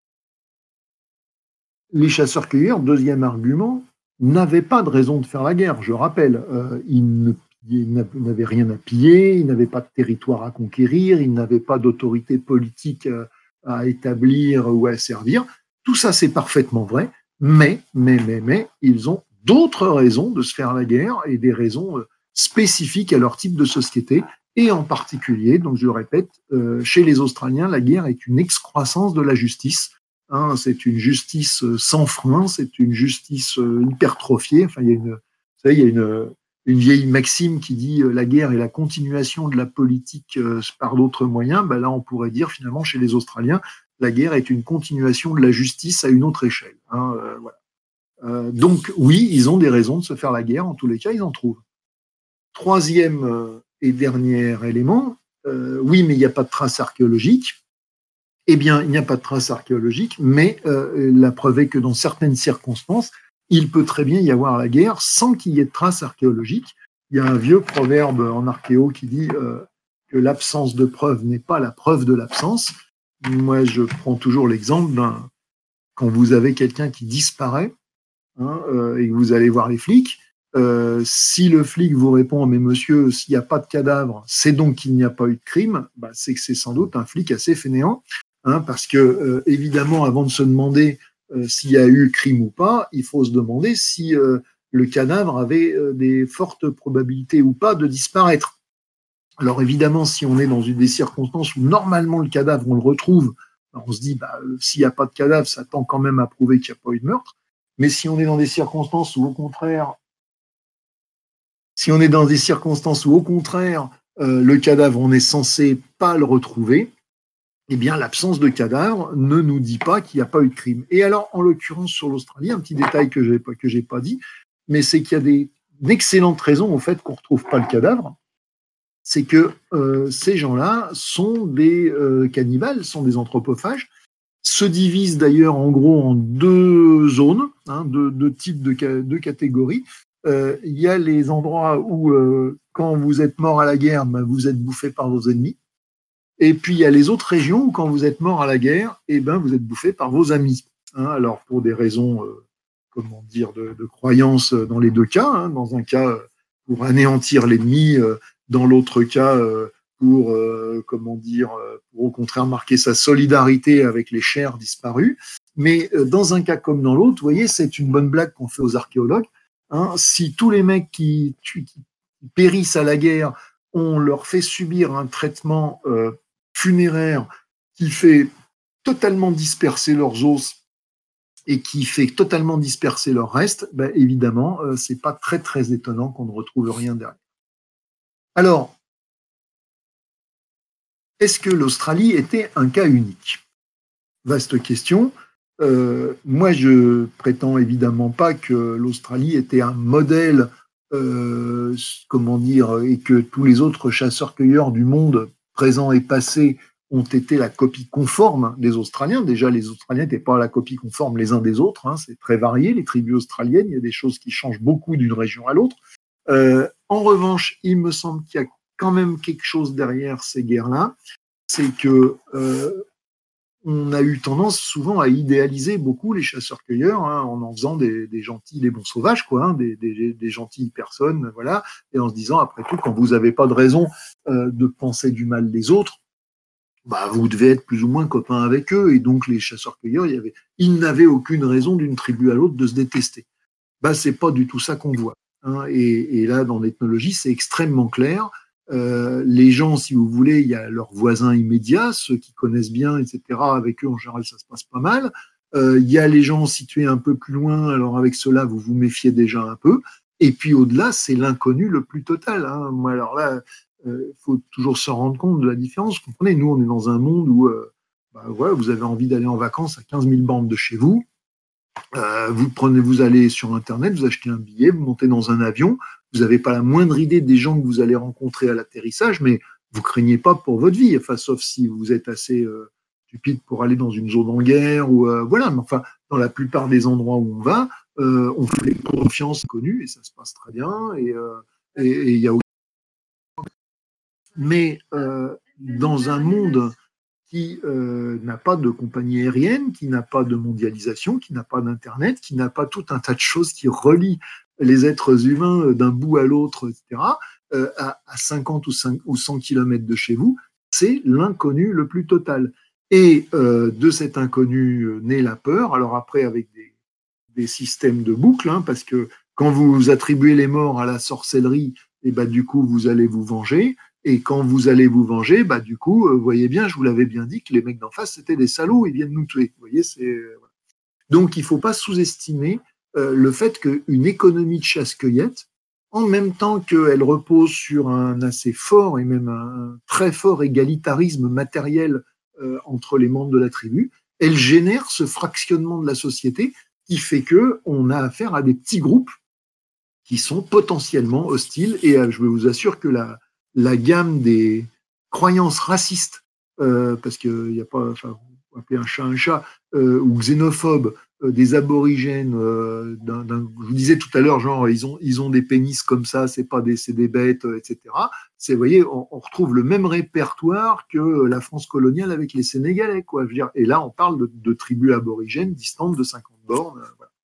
Les chasseurs-cueilleurs, deuxième argument, n'avaient pas de raison de faire la guerre. Je rappelle, euh, ils ne ils n'avaient rien à piller, ils n'avaient pas de territoire à conquérir, ils n'avaient pas d'autorité politique à établir ou à servir. Tout ça, c'est parfaitement vrai, mais, mais, mais, mais, ils ont d'autres raisons de se faire la guerre et des raisons spécifiques à leur type de société. Et en particulier, donc je le répète, euh, chez les Australiens, la guerre est une excroissance de la justice. Hein, c'est une justice sans frein, c'est une justice hypertrophiée. Enfin, il y a une, vous savez, il y a une, une vieille maxime qui dit euh, la guerre est la continuation de la politique euh, par d'autres moyens. Ben là, on pourrait dire finalement chez les Australiens, la guerre est une continuation de la justice à une autre échelle. Hein, euh, voilà. euh, donc oui, ils ont des raisons de se faire la guerre. En tous les cas, ils en trouvent. Troisième euh, et dernier élément, euh, oui, mais il n'y a pas de traces archéologiques. Eh bien, il n'y a pas de traces archéologiques, mais euh, la preuve est que dans certaines circonstances, il peut très bien y avoir la guerre sans qu'il y ait de traces archéologiques. Il y a un vieux proverbe en archéo qui dit euh, que l'absence de preuve n'est pas la preuve de l'absence. Moi, je prends toujours l'exemple d'un quand vous avez quelqu'un qui disparaît hein, euh, et que vous allez voir les flics. Euh, si le flic vous répond mais monsieur, s'il n'y a pas de cadavre, c'est donc qu'il n'y a pas eu de crime, bah, c'est que c'est sans doute un flic assez fainéant. Hein, parce que, euh, évidemment, avant de se demander euh, s'il y a eu crime ou pas, il faut se demander si euh, le cadavre avait euh, des fortes probabilités ou pas de disparaître. Alors, évidemment, si on est dans une des circonstances où normalement le cadavre, on le retrouve, on se dit, bah, euh, s'il n'y a pas de cadavre, ça tend quand même à prouver qu'il n'y a pas eu de meurtre. Mais si on est dans des circonstances où, au contraire, si on est dans des circonstances où, au contraire, euh, le cadavre, on est censé pas le retrouver, eh bien, l'absence de cadavre ne nous dit pas qu'il n'y a pas eu de crime. Et alors, en l'occurrence, sur l'Australie, un petit détail que je n'ai pas, que j'ai pas dit, mais c'est qu'il y a des, d'excellentes raisons au fait qu'on ne retrouve pas le cadavre. C'est que euh, ces gens-là sont des euh, cannibales, sont des anthropophages, se divisent d'ailleurs en gros en deux zones, hein, deux, deux types de deux catégories. Euh, il y a les endroits où, euh, quand vous êtes mort à la guerre, ben, vous êtes bouffé par vos ennemis. Et puis, il y a les autres régions où, quand vous êtes mort à la guerre, eh ben, vous êtes bouffé par vos amis. Hein, alors, pour des raisons, euh, comment dire, de, de croyance dans les deux cas. Hein, dans un cas, pour anéantir l'ennemi. Euh, dans l'autre cas, euh, pour, euh, comment dire, pour au contraire marquer sa solidarité avec les chers disparus. Mais euh, dans un cas comme dans l'autre, vous voyez, c'est une bonne blague qu'on fait aux archéologues. Hein, si tous les mecs qui, qui périssent à la guerre, on leur fait subir un traitement euh, funéraire qui fait totalement disperser leurs os et qui fait totalement disperser leur reste, ben évidemment, euh, c'est pas très très étonnant qu'on ne retrouve rien derrière. Alors, est-ce que l'Australie était un cas unique? Vaste question. Euh, moi, je prétends évidemment pas que l'Australie était un modèle, euh, comment dire, et que tous les autres chasseurs-cueilleurs du monde, présents et passés, ont été la copie conforme des Australiens. Déjà, les Australiens n'étaient pas la copie conforme les uns des autres. Hein, c'est très varié, les tribus australiennes. Il y a des choses qui changent beaucoup d'une région à l'autre. Euh, en revanche, il me semble qu'il y a quand même quelque chose derrière ces guerres-là. C'est que euh, on a eu tendance souvent à idéaliser beaucoup les chasseurs-cueilleurs, hein, en en faisant des, des gentils, des bons sauvages, quoi, hein, des, des, des gentilles personnes, voilà, et en se disant, après tout, quand vous n'avez pas de raison euh, de penser du mal des autres, bah, vous devez être plus ou moins copains avec eux, et donc les chasseurs-cueilleurs, il y avait, ils n'avaient aucune raison d'une tribu à l'autre de se détester. Bah, c'est pas du tout ça qu'on voit. Hein, et, et là, dans l'ethnologie, c'est extrêmement clair. Euh, les gens, si vous voulez, il y a leurs voisins immédiats, ceux qui connaissent bien, et cetera. Avec eux, en général, ça se passe pas mal. Euh, il y a les gens situés un peu plus loin, alors avec ceux-là, vous vous méfiez déjà un peu. Et puis au-delà, c'est l'inconnu le plus total. Hein. Moi, alors là, il euh, faut toujours se rendre compte de la différence. Vous comprenez, nous, on est dans un monde où euh, bah, ouais, vous avez envie d'aller en vacances à quinze mille bornes de chez vous. Euh, vous prenez, vous allez sur Internet, vous achetez un billet, vous montez dans un avion, vous n'avez pas la moindre idée des gens que vous allez rencontrer à l'atterrissage, mais vous craignez pas pour votre vie, enfin, sauf si vous êtes assez euh, stupide pour aller dans une zone en guerre, ou euh, voilà, mais enfin, dans la plupart des endroits où on va, euh, on fait confiance connue et ça se passe très bien, et il euh, et, et y a mais euh, dans un monde qui euh, n'a pas de compagnie aérienne, qui n'a pas de mondialisation, qui n'a pas d'Internet, qui n'a pas tout un tas de choses qui relient les êtres humains d'un bout à l'autre, et cetera, euh, à, à cinquante ou cent kilomètres de chez vous, c'est l'inconnu le plus total. Et euh, de cet inconnu euh, naît la peur. Alors après, avec des, des systèmes de boucles, hein, parce que quand vous attribuez les morts à la sorcellerie, et bah, du coup, vous allez vous venger. Et quand vous allez vous venger, bah, du coup, vous voyez bien, je vous l'avais bien dit, que les mecs d'en face, c'était des salauds, ils viennent nous tuer. Vous voyez, c'est... Donc, il ne faut pas sous-estimer euh, le fait qu'une économie de chasse-cueillette, en même temps qu'elle repose sur un assez fort et même un très fort égalitarisme matériel euh, entre les membres de la tribu, elle génère ce fractionnement de la société qui fait qu'on a affaire à des petits groupes qui sont potentiellement hostiles. Et euh, je vous assure que la, la gamme des croyances racistes, euh, parce qu'il n'y a pas, enfin, on va appeler un chat un chat, euh, ou xénophobes, euh, des aborigènes, euh, d'un, d'un, je vous disais tout à l'heure, genre, ils ont, ils ont des pénis comme ça, c'est pas des, c'est des bêtes, euh, et cetera. C'est, vous voyez, on, on retrouve le même répertoire que la France coloniale avec les Sénégalais, quoi. Je veux dire, et là, on parle de, de tribus aborigènes distantes de cinquante bornes. Euh, voilà.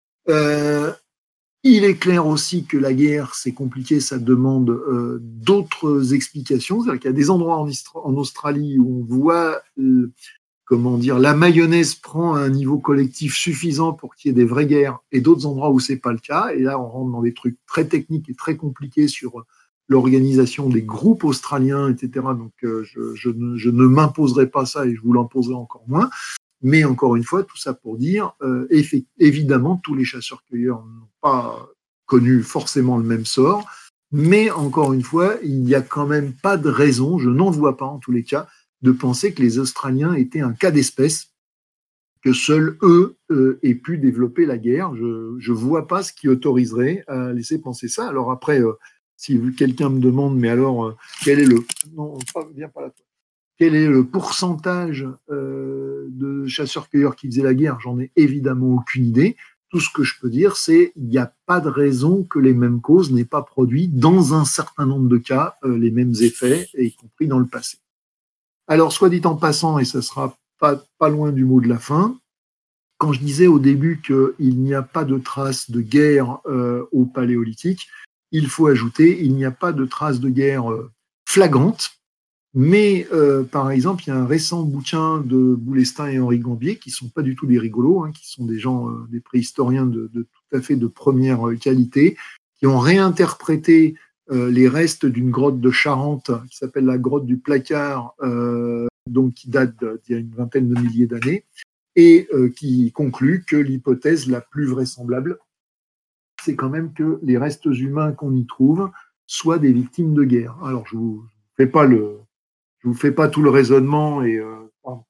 Euh, Il est clair aussi que la guerre, c'est compliqué, ça demande euh, d'autres explications. C'est-à-dire qu'il y a des endroits en, en Australie où on voit, euh, comment dire, la mayonnaise prend un niveau collectif suffisant pour qu'il y ait des vraies guerres, et d'autres endroits où c'est pas le cas. Et là, on rentre dans des trucs très techniques et très compliqués sur l'organisation des groupes australiens, et cetera. Donc, euh, je, je, ne, je ne m'imposerai pas ça et je vous l'imposerai encore moins. Mais encore une fois, tout ça pour dire, euh, évidemment, tous les chasseurs-cueilleurs n'ont pas connu forcément le même sort, mais encore une fois, il n'y a quand même pas de raison, je n'en vois pas en tous les cas, de penser que les Australiens étaient un cas d'espèce, que seuls eux euh, aient pu développer la guerre. Je ne vois pas ce qui autoriserait à laisser penser ça. Alors après, euh, si quelqu'un me demande, mais alors, euh, quel est le... Non, pas, viens pas là. Quel est le pourcentage euh, de chasseurs-cueilleurs qui faisaient la guerre? J'en ai évidemment aucune idée. Tout ce que je peux dire, c'est qu'il n'y a pas de raison que les mêmes causes n'aient pas produit, dans un certain nombre de cas, euh, les mêmes effets, y compris dans le passé. Alors, soit dit en passant, et ce sera pas, pas loin du mot de la fin, quand je disais au début qu'il n'y a pas de traces de guerre euh, au Paléolithique, il faut ajouter il n'y a pas de traces de guerre euh, flagrantes. Mais euh, par exemple, il y a un récent bouquin de Boulestin et Henri Gambier, qui sont pas du tout des rigolos, hein, qui sont des gens, euh, des préhistoriens de, de tout à fait de première qualité, qui ont réinterprété euh, les restes d'une grotte de Charente qui s'appelle la grotte du Placard, euh, donc qui date d'il y a une vingtaine de milliers d'années, et euh, qui conclut que l'hypothèse la plus vraisemblable, c'est quand même que les restes humains qu'on y trouve soient des victimes de guerre. Alors, je ne vous fais pas le je vous fais pas tout le raisonnement et euh, pardon,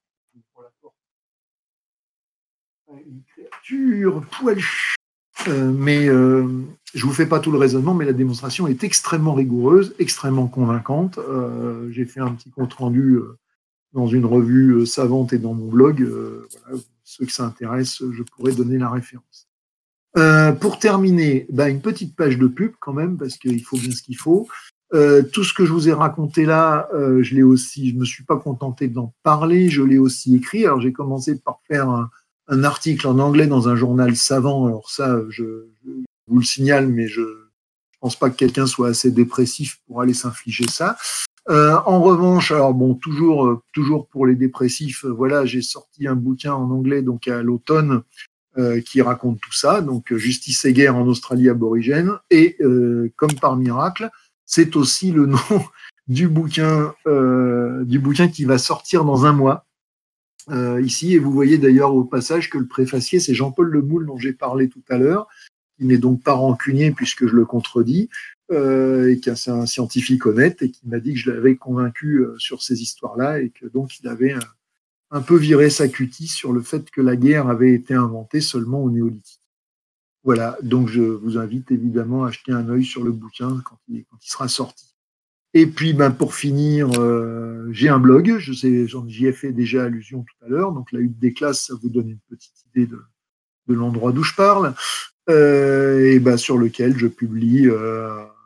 une créature poilue, euh, mais euh, je vous fais pas tout le raisonnement, mais la démonstration est extrêmement rigoureuse, extrêmement convaincante. Euh, j'ai fait un petit compte rendu euh, dans une revue euh, savante et dans mon blog. Euh, voilà, ceux que ça intéresse, je pourrais donner la référence. Euh, pour terminer, bah, une petite page de pub quand même, parce qu'il faut bien ce qu'il faut. Euh, tout ce que je vous ai raconté là, euh, je l'ai aussi, je me suis pas contenté d'en parler, je l'ai aussi écrit. Alors j'ai commencé par faire un, un article en anglais dans un journal savant. Alors ça, je, je vous le signale, mais je, je pense pas que quelqu'un soit assez dépressif pour aller s'infliger ça. Euh, en revanche, alors bon, toujours, euh, toujours pour les dépressifs, euh, voilà, j'ai sorti un bouquin en anglais donc à l'automne euh, qui raconte tout ça, donc Justice et guerre en Australie aborigène, et euh, comme par miracle, c'est aussi le nom du bouquin, euh, du bouquin qui va sortir dans un mois euh, ici, et vous voyez d'ailleurs au passage que le préfacier, c'est Jean-Paul Leboul dont j'ai parlé tout à l'heure, qui n'est donc pas rancunier puisque je le contredis, euh, et qui est un scientifique honnête et qui m'a dit que je l'avais convaincu euh, sur ces histoires-là et que donc il avait un, un peu viré sa cutie sur le fait que la guerre avait été inventée seulement au néolithique. Voilà, donc je vous invite évidemment à jeter un œil sur le bouquin quand il, quand il sera sorti. Et puis, ben, pour finir, euh, j'ai un blog, je sais, j'y ai fait déjà allusion tout à l'heure, donc la hutte des classes, ça vous donne une petite idée de, de l'endroit d'où je parle, euh, et ben, sur lequel je publie euh,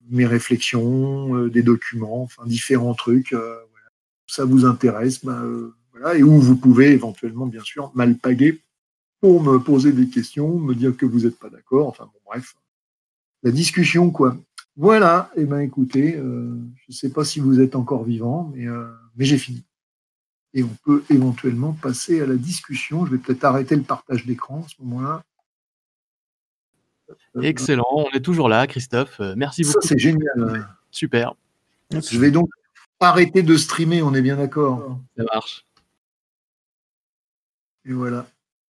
mes réflexions, euh, des documents, enfin différents trucs. Euh, voilà. Ça vous intéresse, ben, euh, voilà, et où vous pouvez éventuellement, bien sûr, m'alpaguer pour me poser des questions, me dire que vous n'êtes pas d'accord. Enfin bon, bref, la discussion, quoi. Voilà, et eh ben écoutez, euh, je ne sais pas si vous êtes encore vivant, mais, euh, mais j'ai fini. Et on peut éventuellement passer à la discussion. Je vais peut-être arrêter le partage d'écran à ce moment-là. Euh,
Excellent, on est toujours là, Christophe. Euh, merci
Ça,
beaucoup.
c'est génial.
Super.
Je vais donc arrêter de streamer, on est bien d'accord.
Ça marche.
Et voilà.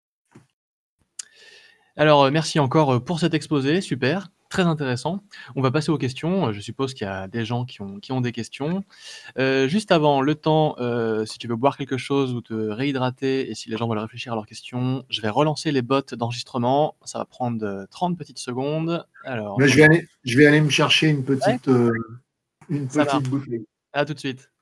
Alors, euh, merci encore euh, pour cet exposé, super, très intéressant. On va passer aux questions. Euh, Je suppose qu'il y a des gens qui ont, qui ont des questions. Euh, juste avant, le temps, euh, si tu veux boire quelque chose ou te réhydrater, et si les gens veulent réfléchir à leurs questions, je vais relancer les bots d'enregistrement. Ça va prendre euh, trente petites secondes. Alors,
Mais je vais aller, je vais aller me chercher une
ouais,
petite, euh, une
ça marche.
petite bouteille.
À tout de suite.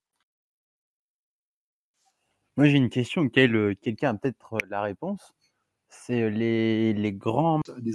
Moi, j'ai une question auquel euh, quelqu'un a peut-être euh, la réponse. C'est euh, les, les grands
Des